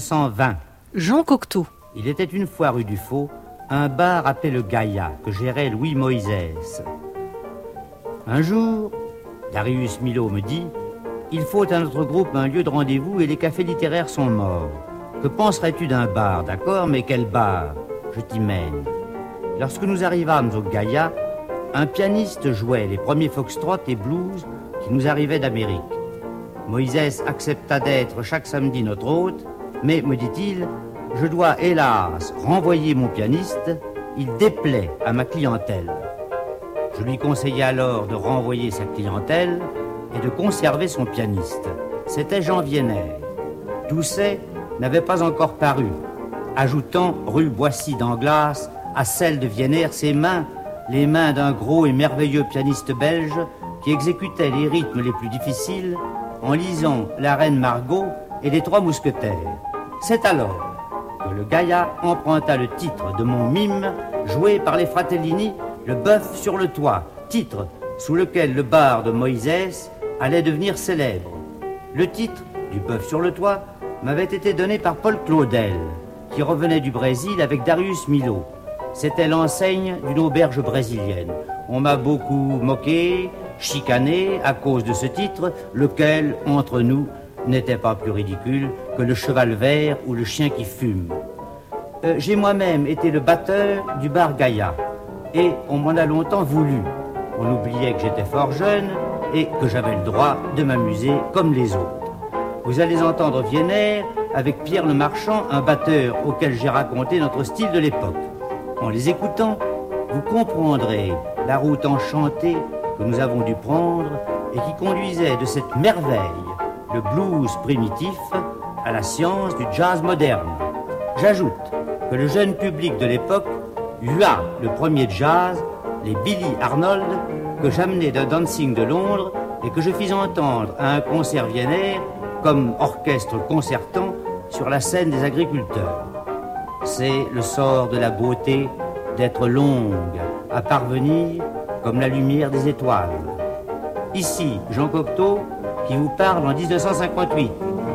cent vingt. Jean Cocteau. Il était une fois rue du Faux, un bar appelé le Gaïa, que gérait Louis Moïse. Un jour, Darius Milhaud me dit « Il faut à notre groupe un lieu de rendez-vous et les cafés littéraires sont morts. Que penserais-tu d'un bar, d'accord, mais quel bar? Je t'y mène. » Lorsque nous arrivâmes au Gaïa, un pianiste jouait les premiers foxtrot et blues qui nous arrivaient d'Amérique. Moïse accepta d'être chaque samedi notre hôte, mais, me dit-il, je dois hélas renvoyer mon pianiste, il déplaît à ma clientèle. Je lui conseillai alors de renvoyer sa clientèle et de conserver son pianiste. C'était Jean Vienner. Doucet n'avait pas encore paru, ajoutant rue Boissy d'Anglas à celle de Vienner ses mains, les mains d'un gros et merveilleux pianiste belge qui exécutait les rythmes les plus difficiles en lisant La Reine Margot et Les Trois Mousquetaires. C'est alors que le Gaïa emprunta le titre de mon mime joué par les Fratellini, Le Bœuf sur le Toit, titre sous lequel le bar de Moïse allait devenir célèbre. Le titre du Bœuf sur le Toit m'avait été donné par Paul Claudel, qui revenait du Brésil avec Darius Milhaud. C'était l'enseigne d'une auberge brésilienne. On m'a beaucoup moqué, chicané à cause de ce titre, lequel, entre nous, n'était pas plus ridicule que le cheval vert ou le chien qui fume. Euh, j'ai moi-même été le batteur du bar Gaïa, et on m'en a longtemps voulu. On oubliait que j'étais fort jeune et que j'avais le droit de m'amuser comme les autres. Vous allez entendre Vienner avec Pierre le Marchand, un batteur auquel j'ai raconté notre style de l'époque. En les écoutant, vous comprendrez la route enchantée que nous avons dû prendre et qui conduisait de cette merveille, le blues primitif, à la science du jazz moderne. J'ajoute que le jeune public de l'époque hua le premier jazz, les Billy Arnold, que j'amenais d'un dancing de Londres et que je fis entendre à un concert Vienner comme orchestre concertant sur la scène des agriculteurs. C'est le sort de la beauté d'être longue à parvenir comme la lumière des étoiles. Ici, Jean Cocteau, qui vous parle en dix-neuf cent cinquante-huit.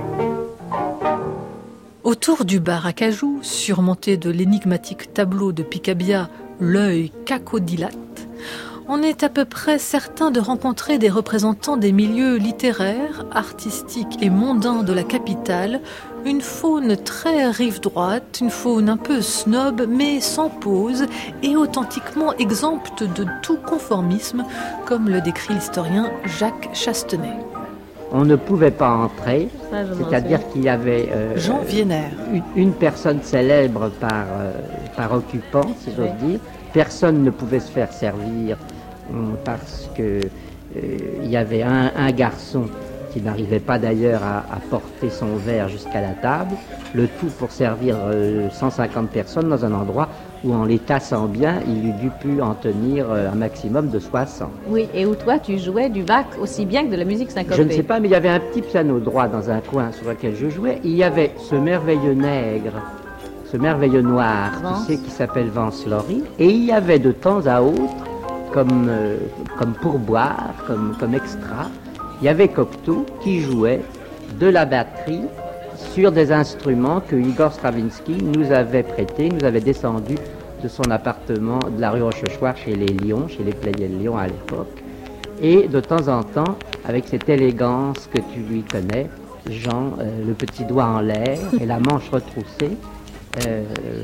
Autour du bar à cajou, surmonté de l'énigmatique tableau de Picabia, l'œil cacodilate, on est à peu près certain de rencontrer des représentants des milieux littéraires, artistiques et mondains de la capitale, une faune très rive droite, une faune un peu snob, mais sans pose et authentiquement exempte de tout conformisme, comme le décrit l'historien Jacques Chastenay. On ne pouvait pas entrer, c'est-à-dire qu'il y avait euh, Jean Vienner. Une, une personne célèbre par, euh, par occupant, si j'ose dire. Personne ne pouvait se faire servir parce que euh, il y avait un, un garçon qui n'arrivait pas d'ailleurs à, à porter son verre jusqu'à la table, le tout pour servir euh, cent cinquante personnes dans un endroit où, en les tassant bien, il eût dû pu en tenir euh, un maximum de soixante. Oui, et où toi tu jouais du Bach aussi bien que de la musique syncopée. Je ne sais pas, mais il y avait un petit piano droit dans un coin sur lequel je jouais. Il y avait ce merveilleux nègre, ce merveilleux noir, tu sais, qui s'appelle Vance Laurie, et il y avait de temps à autre, comme, euh, comme pourboire, comme, comme extra, il y avait Cocteau qui jouait de la batterie sur des instruments que Igor Stravinsky nous avait prêtés, nous avait descendu de son appartement de la rue Rochechouart chez les Lions, chez les Pleyel Lions à l'époque. Et de temps en temps, avec cette élégance que tu lui connais, Jean, euh, le petit doigt en l'air et la manche retroussée, euh,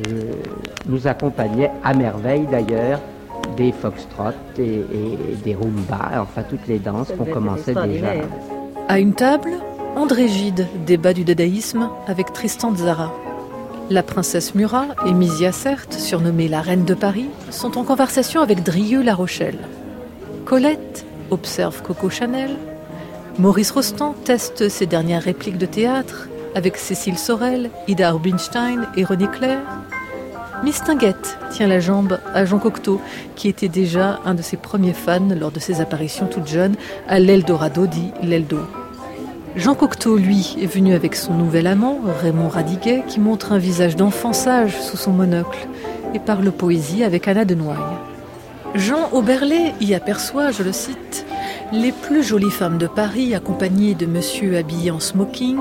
nous accompagnait à merveille d'ailleurs des foxtrots et, et des rumba, enfin toutes les danses qu'on commençait déjà. À une table, André Gide débat du dadaïsme avec Tristan Tzara. La princesse Murat et Misia Certes, surnommée la reine de Paris, sont en conversation avec Drieux-La Rochelle. Colette observe Coco Chanel. Maurice Rostand teste ses dernières répliques de théâtre avec Cécile Sorel, Ida Rubinstein et René Clair. Mistinguette tient la jambe à Jean Cocteau, qui était déjà un de ses premiers fans lors de ses apparitions toutes jeunes à l'Eldorado dit l'Eldo. Jean Cocteau, lui, est venu avec son nouvel amant, Raymond Radiguet, qui montre un visage d'enfant sage sous son monocle et parle poésie avec Anna de Noailles. Jean Auberlet y aperçoit, je le cite, « les plus jolies femmes de Paris accompagnées de monsieur habillé en smoking,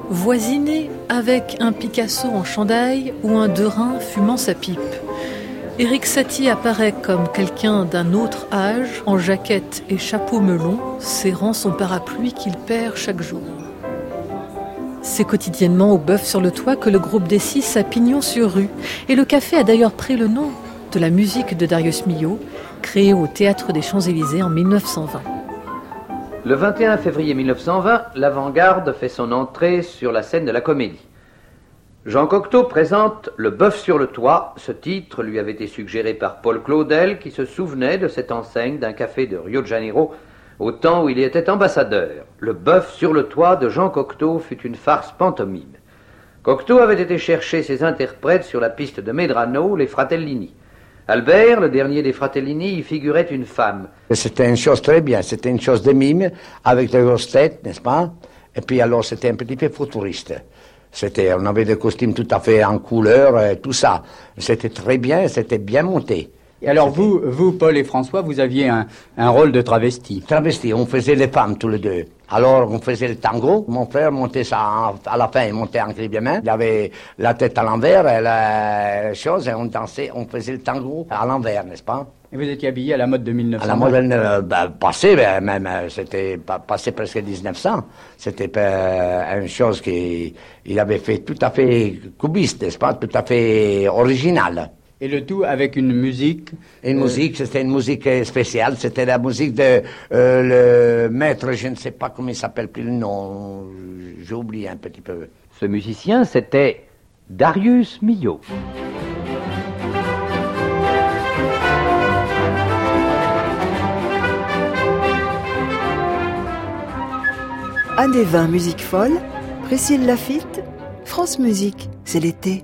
voisiner avec un Picasso en chandail ou un Derain fumant sa pipe. Éric Satie apparaît comme quelqu'un d'un autre âge, en jaquette et chapeau melon, serrant son parapluie qu'il perd chaque jour. C'est quotidiennement au Bœuf sur le Toit que le groupe des Six a pignon sur rue. Et le café a d'ailleurs pris le nom de la musique de Darius Milhaud, créée au Théâtre des Champs-Élysées en mille neuf cent vingt. Le vingt et un février mille neuf cent vingt, l'Avant-Garde fait son entrée sur la scène de la Comédie. Jean Cocteau présente Le Bœuf sur le Toit. Ce titre lui avait été suggéré par Paul Claudel, qui se souvenait de cette enseigne d'un café de Rio de Janeiro au temps où il y était ambassadeur. Le Bœuf sur le Toit de Jean Cocteau fut une farce pantomime. Cocteau avait été chercher ses interprètes sur la piste de Medrano, les Fratellini. Albert, le dernier des Fratellini, y figurait une femme. C'était une chose très bien, c'était une chose de mime, avec des grosses têtes, n'est-ce pas? Et puis alors c'était un petit peu futuriste. C'était, on avait des costumes tout à fait en couleur, et tout ça. C'était très bien, c'était bien monté. Et alors vous, vous, Paul et François, vous aviez un, un rôle de travesti. Travesti, on faisait les femmes tous les deux. Alors on faisait le tango, mon frère montait ça, en, à la fin il montait incroyablement. Il avait la tête à l'envers et la chose, et on dansait, on faisait le tango à l'envers, n'est-ce pas? Et vous étiez habillé à la mode de mille neuf cents? À la mode, euh, bah, passé, bah, même, c'était passé presque dix-neuf cents. C'était euh, une chose qu'il avait fait tout à fait cubiste, n'est-ce pas? Tout à fait original. Et le tout avec une musique? Une euh... musique, c'était une musique spéciale. C'était la musique de euh, le maître, je ne sais pas comment il s'appelle plus le nom. J'ai oublié un petit peu. Ce musicien, c'était Darius Milhaud. Année vingt musique folle, Priscille Lafitte, France Musique, c'est l'été.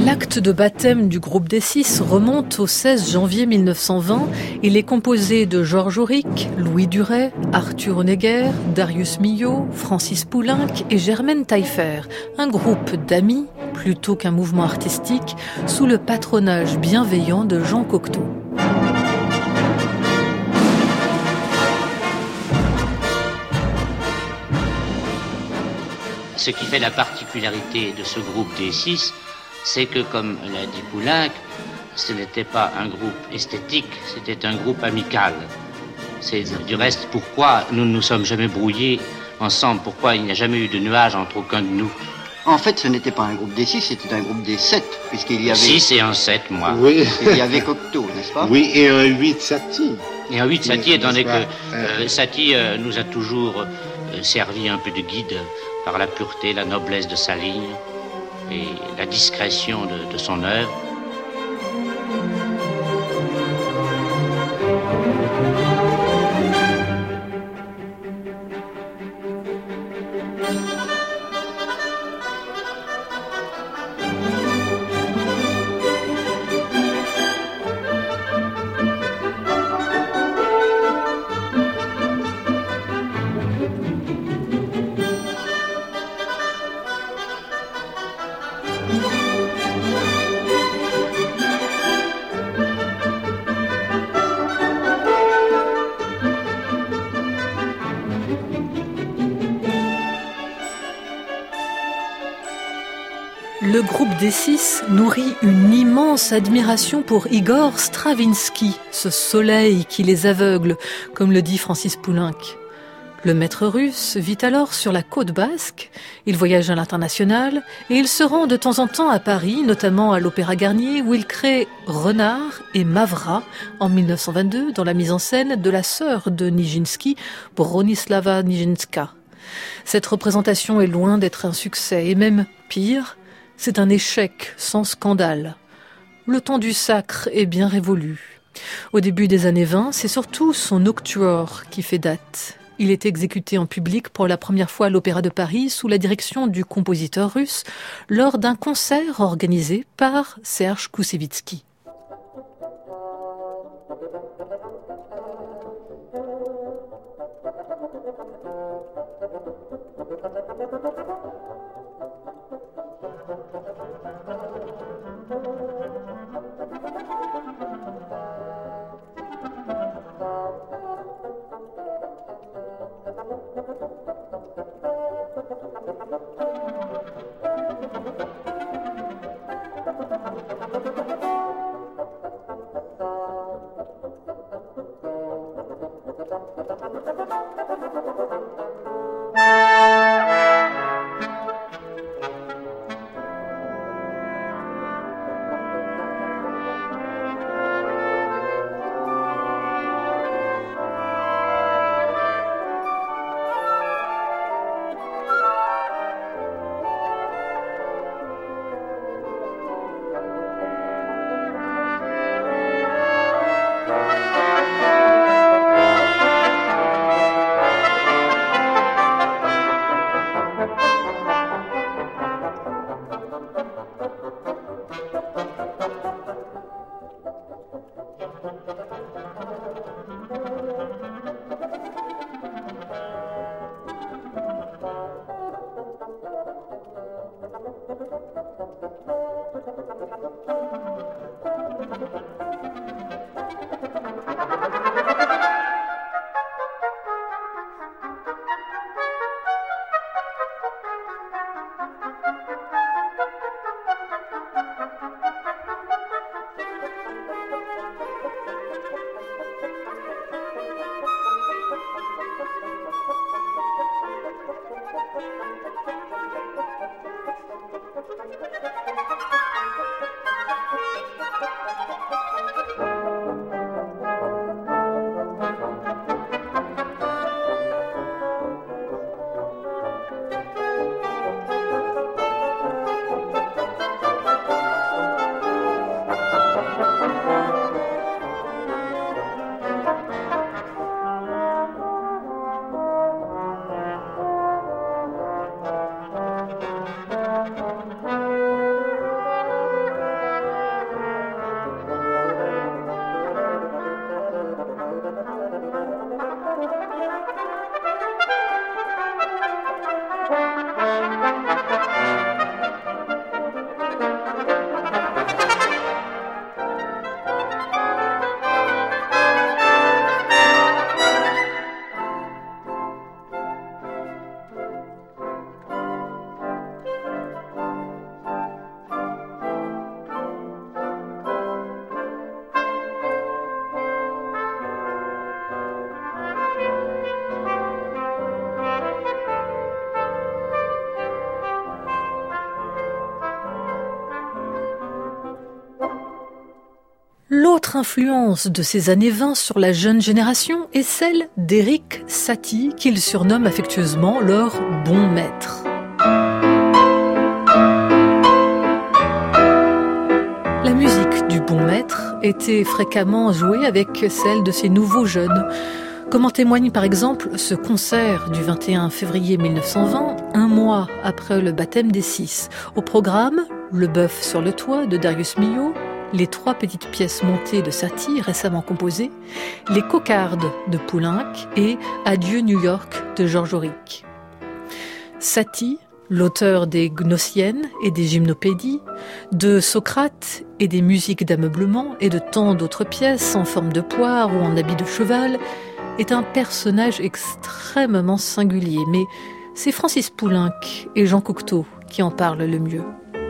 L'acte de baptême du groupe des Six remonte au seize janvier mille neuf cent vingt. Il est composé de Georges Auric, Louis Duret, Arthur Honegger, Darius Milhaud, Francis Poulenc et Germaine Taillefer. Un groupe d'amis, plutôt qu'un mouvement artistique, sous le patronage bienveillant de Jean Cocteau. Ce qui fait la particularité de ce groupe des Six, c'est que, comme l'a dit Poulenc, ce n'était pas un groupe esthétique, c'était un groupe amical. C'est du reste pourquoi nous ne nous sommes jamais brouillés ensemble, pourquoi il n'y a jamais eu de nuage entre aucun de nous. En fait, ce n'était pas un groupe des Six, c'était un groupe des Sept, puisqu'il y avait... Six et un Sept, moi. Oui. Il y avait Cocteau, n'est-ce pas? Oui, et un Huit Satie. Et un Huit Satie, étant donné que euh... euh, Satie euh, nous a toujours euh, servi un peu de guide par la pureté, la noblesse de sa ligne et la discrétion de, de son œuvre. Le groupe des Six nourrit une immense admiration pour Igor Stravinsky, ce soleil qui les aveugle, comme le dit Francis Poulenc. Le maître russe vit alors sur la côte basque, il voyage à l'international et il se rend de temps en temps à Paris, notamment à l'Opéra Garnier, où il crée Renard et Mavra en mille neuf cent vingt-deux dans la mise en scène de la sœur de Nijinsky, Bronislava Nijinska. Cette représentation est loin d'être un succès et même pire, c'est un échec sans scandale. Le temps du sacre est bien révolu. Au début des années vingt, c'est surtout son Nocturne qui fait date. Il est exécuté en public pour la première fois à l'Opéra de Paris sous la direction du compositeur russe lors d'un concert organisé par Serge Koussevitzky. L'autre influence de ces années vingt sur la jeune génération est celle d'Erik Satie, qu'il surnomme affectueusement leur bon maître. La musique du bon maître était fréquemment jouée avec celle de ces nouveaux jeunes, comme en témoigne par exemple ce concert du vingt et un février mille neuf cent vingt, un mois après le baptême des six. Au programme, Le bœuf sur le toit de Darius Milhaud, les trois petites pièces montées de Satie récemment composées, Les cocardes de Poulenc et Adieu New York de Georges Auric. Satie, l'auteur des Gnossiennes et des Gymnopédies, de Socrate et des musiques d'ameublement et de tant d'autres pièces en forme de poire ou en habit de cheval, est un personnage extrêmement singulier, mais c'est Francis Poulenc et Jean Cocteau qui en parlent le mieux.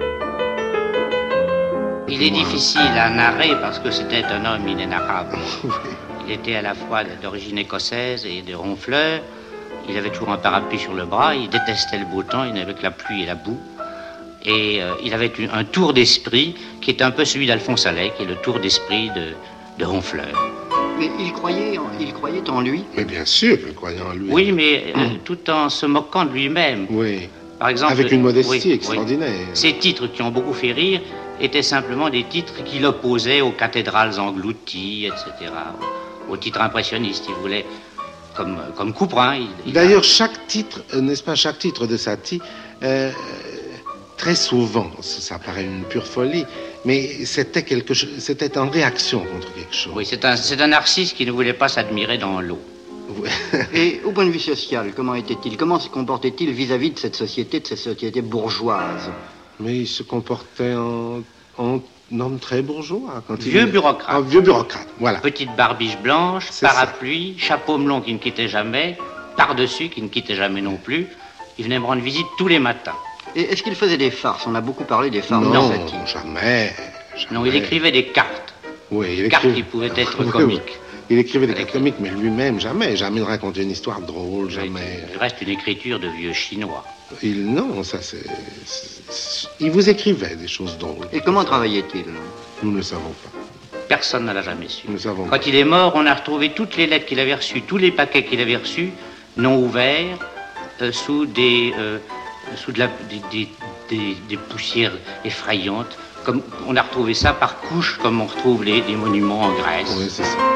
Il est difficile à narrer parce que c'était un homme inénarrable. Il était à la fois d'origine écossaise et de ronfleur. Il avait toujours un parapluie sur le bras. Il détestait le beau temps. Il n'avait que la pluie et la boue. Et euh, il avait un tour d'esprit qui est un peu celui d'Alphonse Allais, qui est le tour d'esprit de, de ronfleur. Mais il croyait, en, il croyait en lui. Mais bien sûr qu'il croyait en lui. Oui, mais euh, tout en se moquant de lui-même. Oui. Par exemple, avec une modestie oui, extraordinaire. Oui. Ces titres qui ont beaucoup fait rire étaient simplement des titres qu'il opposait aux cathédrales englouties, et cetera. Aux titres impressionnistes, il voulait, comme, comme Couperin. Il, il D'ailleurs, a... chaque titre, n'est-ce pas, chaque titre de Satie, euh, très souvent, ça paraît une pure folie, mais c'était quelque chose, c'était en réaction contre quelque chose. Oui, c'est un, c'est un narcisse qui ne voulait pas s'admirer dans l'eau. Et au point de vue social, comment était-il? Comment se comportait-il vis-à-vis de cette société, de cette société bourgeoise? Mais il se comportait en, en homme très bourgeois. Quand vieux il... bureaucrate. En vieux bureaucrate, voilà. Petite barbiche blanche, c'est parapluie, ça. Chapeau melon qui ne quittait jamais, par-dessus qui ne quittait jamais non plus. Il venait me rendre visite tous les matins. Et est-ce qu'il faisait des farces? On a beaucoup parlé des farces. Non, de Satie. jamais, jamais. Non, il écrivait des cartes. Oui, il écrivait... Cartes qui pouvaient être comiques. Il écrivait des cartes comiques, mais lui-même, jamais. Jamais il racontait une histoire drôle, jamais. Il reste une écriture de vieux chinois. Il, non, ça c'est, c'est... Il vous écrivait des choses drôles. Et comment travaillait-il? Nous ne savons pas. Personne ne l'a jamais su. Nous savons Quand pas. il est mort, on a retrouvé toutes les lettres qu'il avait reçues, tous les paquets qu'il avait reçus, non ouverts, euh, sous des... Euh, sous de la, des, des, des, des poussières effrayantes. Comme on a retrouvé ça par couches, comme on retrouve les, les monuments en Grèce. Oui, c'est ça.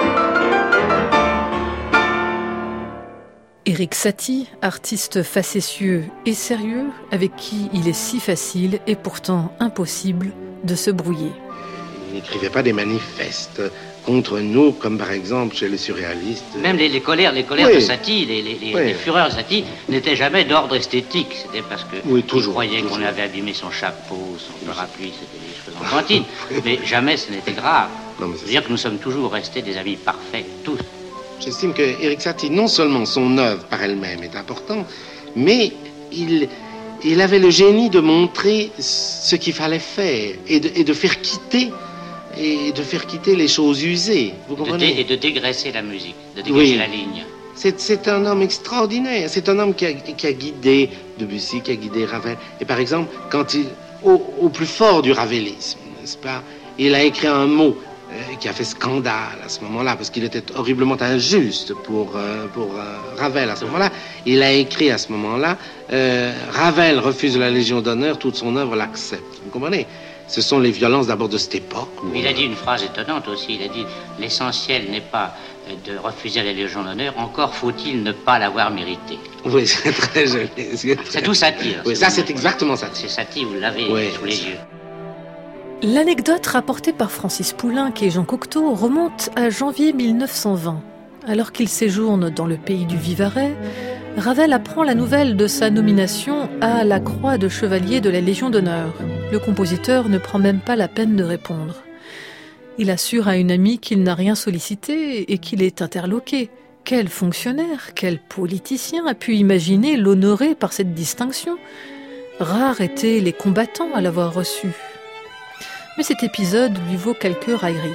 Erik Satie, artiste facétieux et sérieux, avec qui il est si facile et pourtant impossible de se brouiller. Il n'écrivait pas des manifestes contre nous, comme par exemple chez les surréalistes. Même les, les colères, les colères oui. de Satie, les, les, les, oui. les fureurs de Satie n'étaient jamais d'ordre esthétique. C'était parce que oui, toujours, il croyait toujours. qu'on avait abîmé son chapeau, son parapluie, c'était des choses enfantines. Mais jamais ce n'était grave. Non, mais Je veux dire que nous sommes toujours restés des amis parfaits, tous. J'estime que Erik Satie, non seulement son œuvre par elle-même est importante, mais il, il avait le génie de montrer ce qu'il fallait faire et de, et de faire quitter et de faire quitter les choses usées. Vous comprenez? De dé, et de dégraisser la musique, de dégager oui. la ligne. C'est, c'est un homme extraordinaire. C'est un homme qui a, qui a guidé Debussy, qui a guidé Ravel. Et par exemple, quand il, au, au plus fort du ravelisme, n'est-ce pas, il a écrit un mot euh, qui a fait scandale à ce moment-là, parce qu'il était horriblement injuste pour, euh, pour euh, Ravel à ce moment-là. Il a écrit à ce moment-là, euh, Ravel refuse la Légion d'honneur, toute son œuvre l'accepte. Vous comprenez? Ce sont les violences d'abord de cette époque. Où... Il a dit une phrase étonnante aussi. Il a dit « L'essentiel n'est pas de refuser la Légion d'honneur, encore faut-il ne pas l'avoir mérité. » Oui, c'est très joli. C'est, c'est tout Satie. Oui, ça c'est exactement ça. C'est Satie, vous l'avez oui, sous les yeux. L'anecdote rapportée par Francis Poulenc et Jean Cocteau remonte à janvier mille neuf cent vingt. Alors qu'il séjourne dans le pays du Vivarais, Ravel apprend la nouvelle de sa nomination à la Croix de Chevalier de la Légion d'honneur. Le compositeur ne prend même pas la peine de répondre. Il assure à une amie qu'il n'a rien sollicité et qu'il est interloqué. Quel fonctionnaire, quel politicien a pu imaginer l'honorer par cette distinction? Rares étaient les combattants à l'avoir reçu. Mais cet épisode lui vaut quelques railleries.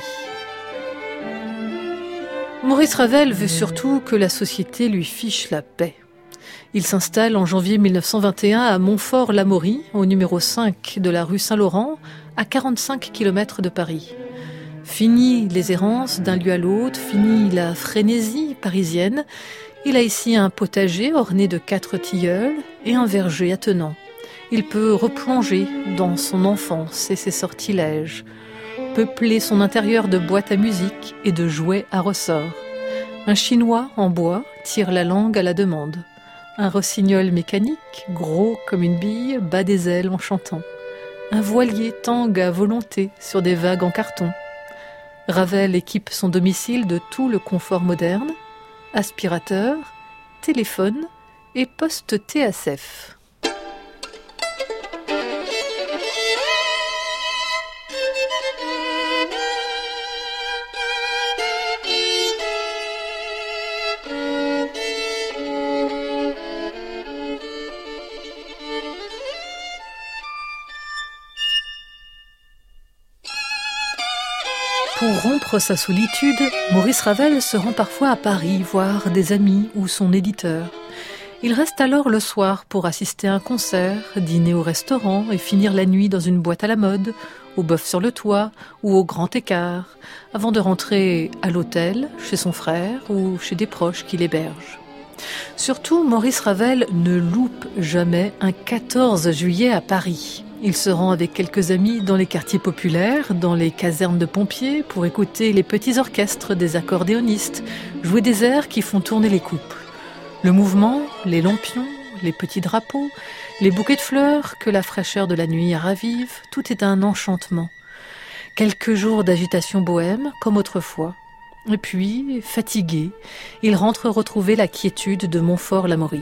Maurice Ravel veut surtout que la société lui fiche la paix. Il s'installe en janvier mille neuf cent vingt et un à Montfort-l'Amaury, au numéro cinq de la rue Saint-Laurent, à quarante-cinq kilomètres de Paris. Fini les errances d'un lieu à l'autre, fini la frénésie parisienne. Il a ici un potager orné de quatre tilleuls et un verger attenant. Il peut replonger dans son enfance et ses sortilèges, peupler son intérieur de boîtes à musique et de jouets à ressort. Un chinois en bois tire la langue à la demande. Un rossignol mécanique, gros comme une bille, bat des ailes en chantant. Un voilier tangue à volonté sur des vagues en carton. Ravel équipe son domicile de tout le confort moderne, aspirateur, téléphone et poste T S F. Pour rompre sa solitude, Maurice Ravel se rend parfois à Paris voir des amis ou son éditeur. Il reste alors le soir pour assister à un concert, dîner au restaurant et finir la nuit dans une boîte à la mode, au Bœuf sur le Toit ou au Grand Écart, avant de rentrer à l'hôtel, chez son frère ou chez des proches qui l'hébergent. Surtout, Maurice Ravel ne loupe jamais un quatorze juillet à Paris. Il se rend avec quelques amis dans les quartiers populaires, dans les casernes de pompiers, pour écouter les petits orchestres des accordéonistes, jouer des airs qui font tourner les couples. Le mouvement, les lampions, les petits drapeaux, les bouquets de fleurs que la fraîcheur de la nuit ravive, tout est un enchantement. Quelques jours d'agitation bohème, comme autrefois. Et puis, fatigué, il rentre retrouver la quiétude de Montfort-l'Amaury.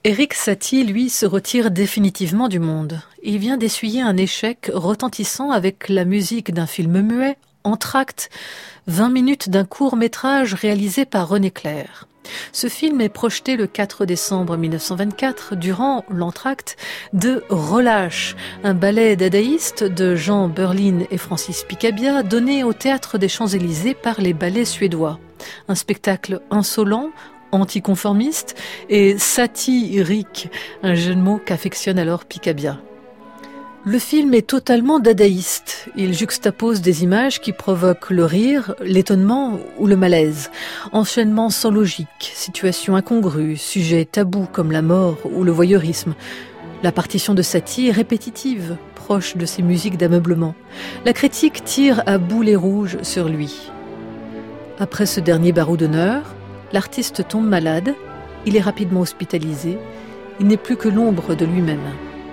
Erik Satie, lui, se retire définitivement du monde. Il vient d'essuyer un échec retentissant avec la musique d'un film muet, Entr'acte, vingt minutes d'un court-métrage réalisé par René Clair. Ce film est projeté le quatre décembre mille neuf cent vingt-quatre durant l'entracte de Relâche, un ballet dadaïste de Jean Berlin et Francis Picabia donné au Théâtre des Champs-Élysées par les ballets suédois. Un spectacle insolent, anticonformiste et satirique, un jeu de mots qu'affectionne alors Picabia. Le film est totalement dadaïste. Il juxtapose des images qui provoquent le rire, l'étonnement ou le malaise. Enchaînement sans logique, situations incongrues, sujets tabous comme la mort ou le voyeurisme. La partition de Satie est répétitive, proche de ses musiques d'ameublement. La critique tire à boulets rouges sur lui. Après ce dernier barreau d'honneur, l'artiste tombe malade, il est rapidement hospitalisé, il n'est plus que l'ombre de lui-même.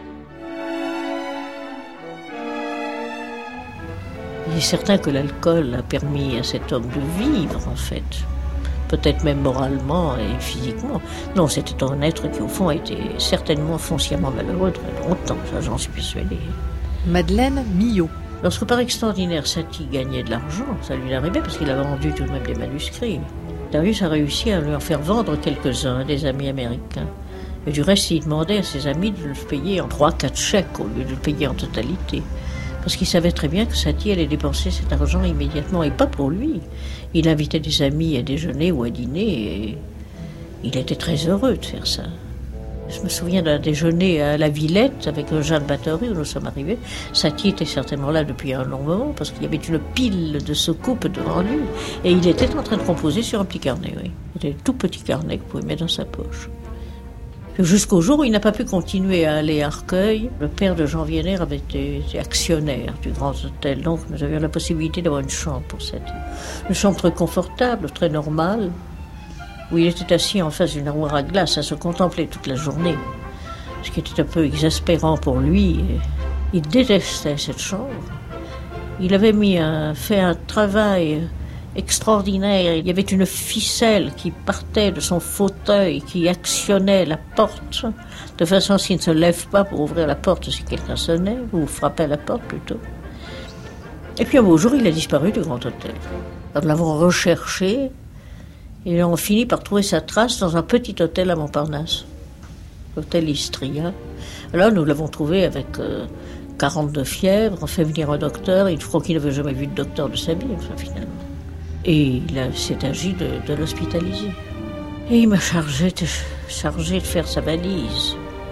Il est certain que l'alcool a permis à cet homme de vivre, en fait. Peut-être même moralement et physiquement. Non, c'était un être qui, au fond, a été certainement foncièrement malheureux très longtemps, ça j'en suis persuadée. Madeleine Millot. Lorsque par extraordinaire Satie gagnait de l'argent, ça lui arrivait parce qu'il avait vendu tout de même des manuscrits. Darius a réussi à lui en faire vendre quelques-uns, des amis américains. Et du reste, il demandait à ses amis de le payer en trois, quatre chèques au lieu de le payer en totalité. Parce qu'il savait très bien que Satie allait dépenser cet argent immédiatement, et pas pour lui. Il invitait des amis à déjeuner ou à dîner, et il était très heureux de faire ça. Je me souviens d'un déjeuner à la Villette avec Jeanne Bathory où nous sommes arrivés. Satie était certainement là depuis un long moment, parce qu'il y avait une pile de soucoupes devant lui, et il était en train de composer sur un petit carnet, oui. C'était un tout petit carnet que vous pouvez mettre dans sa poche. Jusqu'au jour où il n'a pas pu continuer à aller à Arcueil. Le père de Jean Vienner avait été actionnaire du Grand Hôtel, donc nous avions la possibilité d'avoir une chambre pour Satie. Une chambre très confortable, très normale, où il était assis en face d'une armoire à glace à se contempler toute la journée, ce qui était un peu exaspérant pour lui. Il détestait cette chambre. Il avait mis un, fait un travail extraordinaire. Il y avait une ficelle qui partait de son fauteuil, qui actionnait la porte, de façon à ce qu'il ne se lève pas pour ouvrir la porte si quelqu'un sonnait, ou frappait à la porte plutôt. Et puis un beau jour, il a disparu du Grand Hôtel. Nous l'avons recherché, et on finit par trouver sa trace dans un petit hôtel à Montparnasse, l'hôtel Istria. Là, nous l'avons trouvé avec euh, quarante de fièvre, on fait venir un docteur, il croit qu'il n'avait jamais vu de docteur de sa vie, enfin, finalement. Et il a, s'est agi de, de l'hospitaliser. Et il m'a chargé de, chargé de faire sa valise.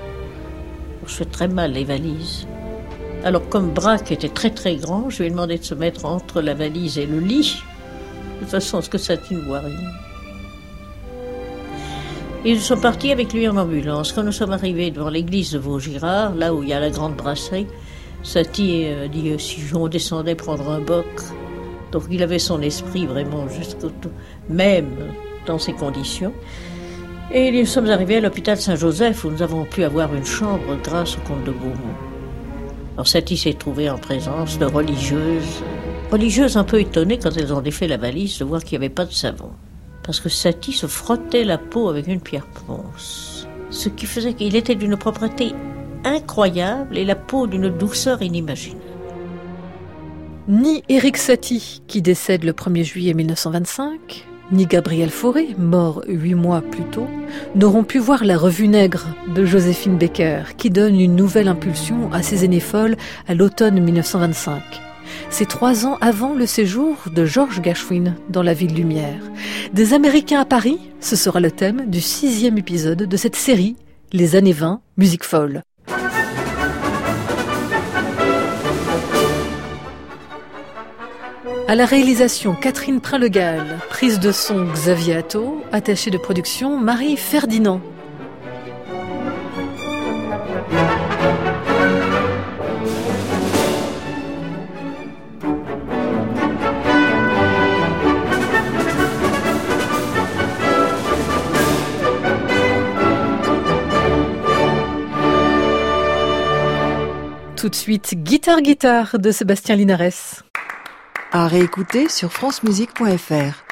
Je fais très mal les valises. Alors comme Braque était très très grand, je lui ai demandé de se mettre entre la valise et le lit, de façon à ce que Satie ne voit rien. Et nous sommes partis avec lui en ambulance. Quand nous sommes arrivés devant l'église de Vaugirard, là où il y a la grande brasserie, Satie a dit si on descendait prendre un boc. Donc il avait son esprit vraiment jusqu'au tout, même dans ces conditions. Et nous sommes arrivés à l'hôpital Saint-Joseph où nous avons pu avoir une chambre grâce au comte de Beaumont. Alors Satie s'est trouvée en présence de religieuses, religieuses un peu étonnées quand elles ont défait la valise de voir qu'il n'y avait pas de savon. Parce que Satie se frottait la peau avec une pierre ponce. Ce qui faisait qu'il était d'une propreté incroyable et la peau d'une douceur inimaginable. Ni Erik Satie, qui décède le premier juillet mille neuf cent vingt-cinq, ni Gabriel Fauré, mort huit mois plus tôt, n'auront pu voir la revue Nègre de Joséphine Baker, qui donne une nouvelle impulsion à ses aînées folles à l'automne mille neuf cent vingt-cinq. C'est trois ans avant le séjour de Georges Gershwin dans La Ville Lumière. Des Américains à Paris, ce sera le thème du sixième épisode de cette série, Les années vingt, musique folle. À la réalisation, Catherine Prin-Le-Gall, prise de son Xavier Atto, attachée de production Marie Ferdinand. Tout de suite, Guitare Guitare de Sébastien Linares. À réécouter sur francemusique point f r.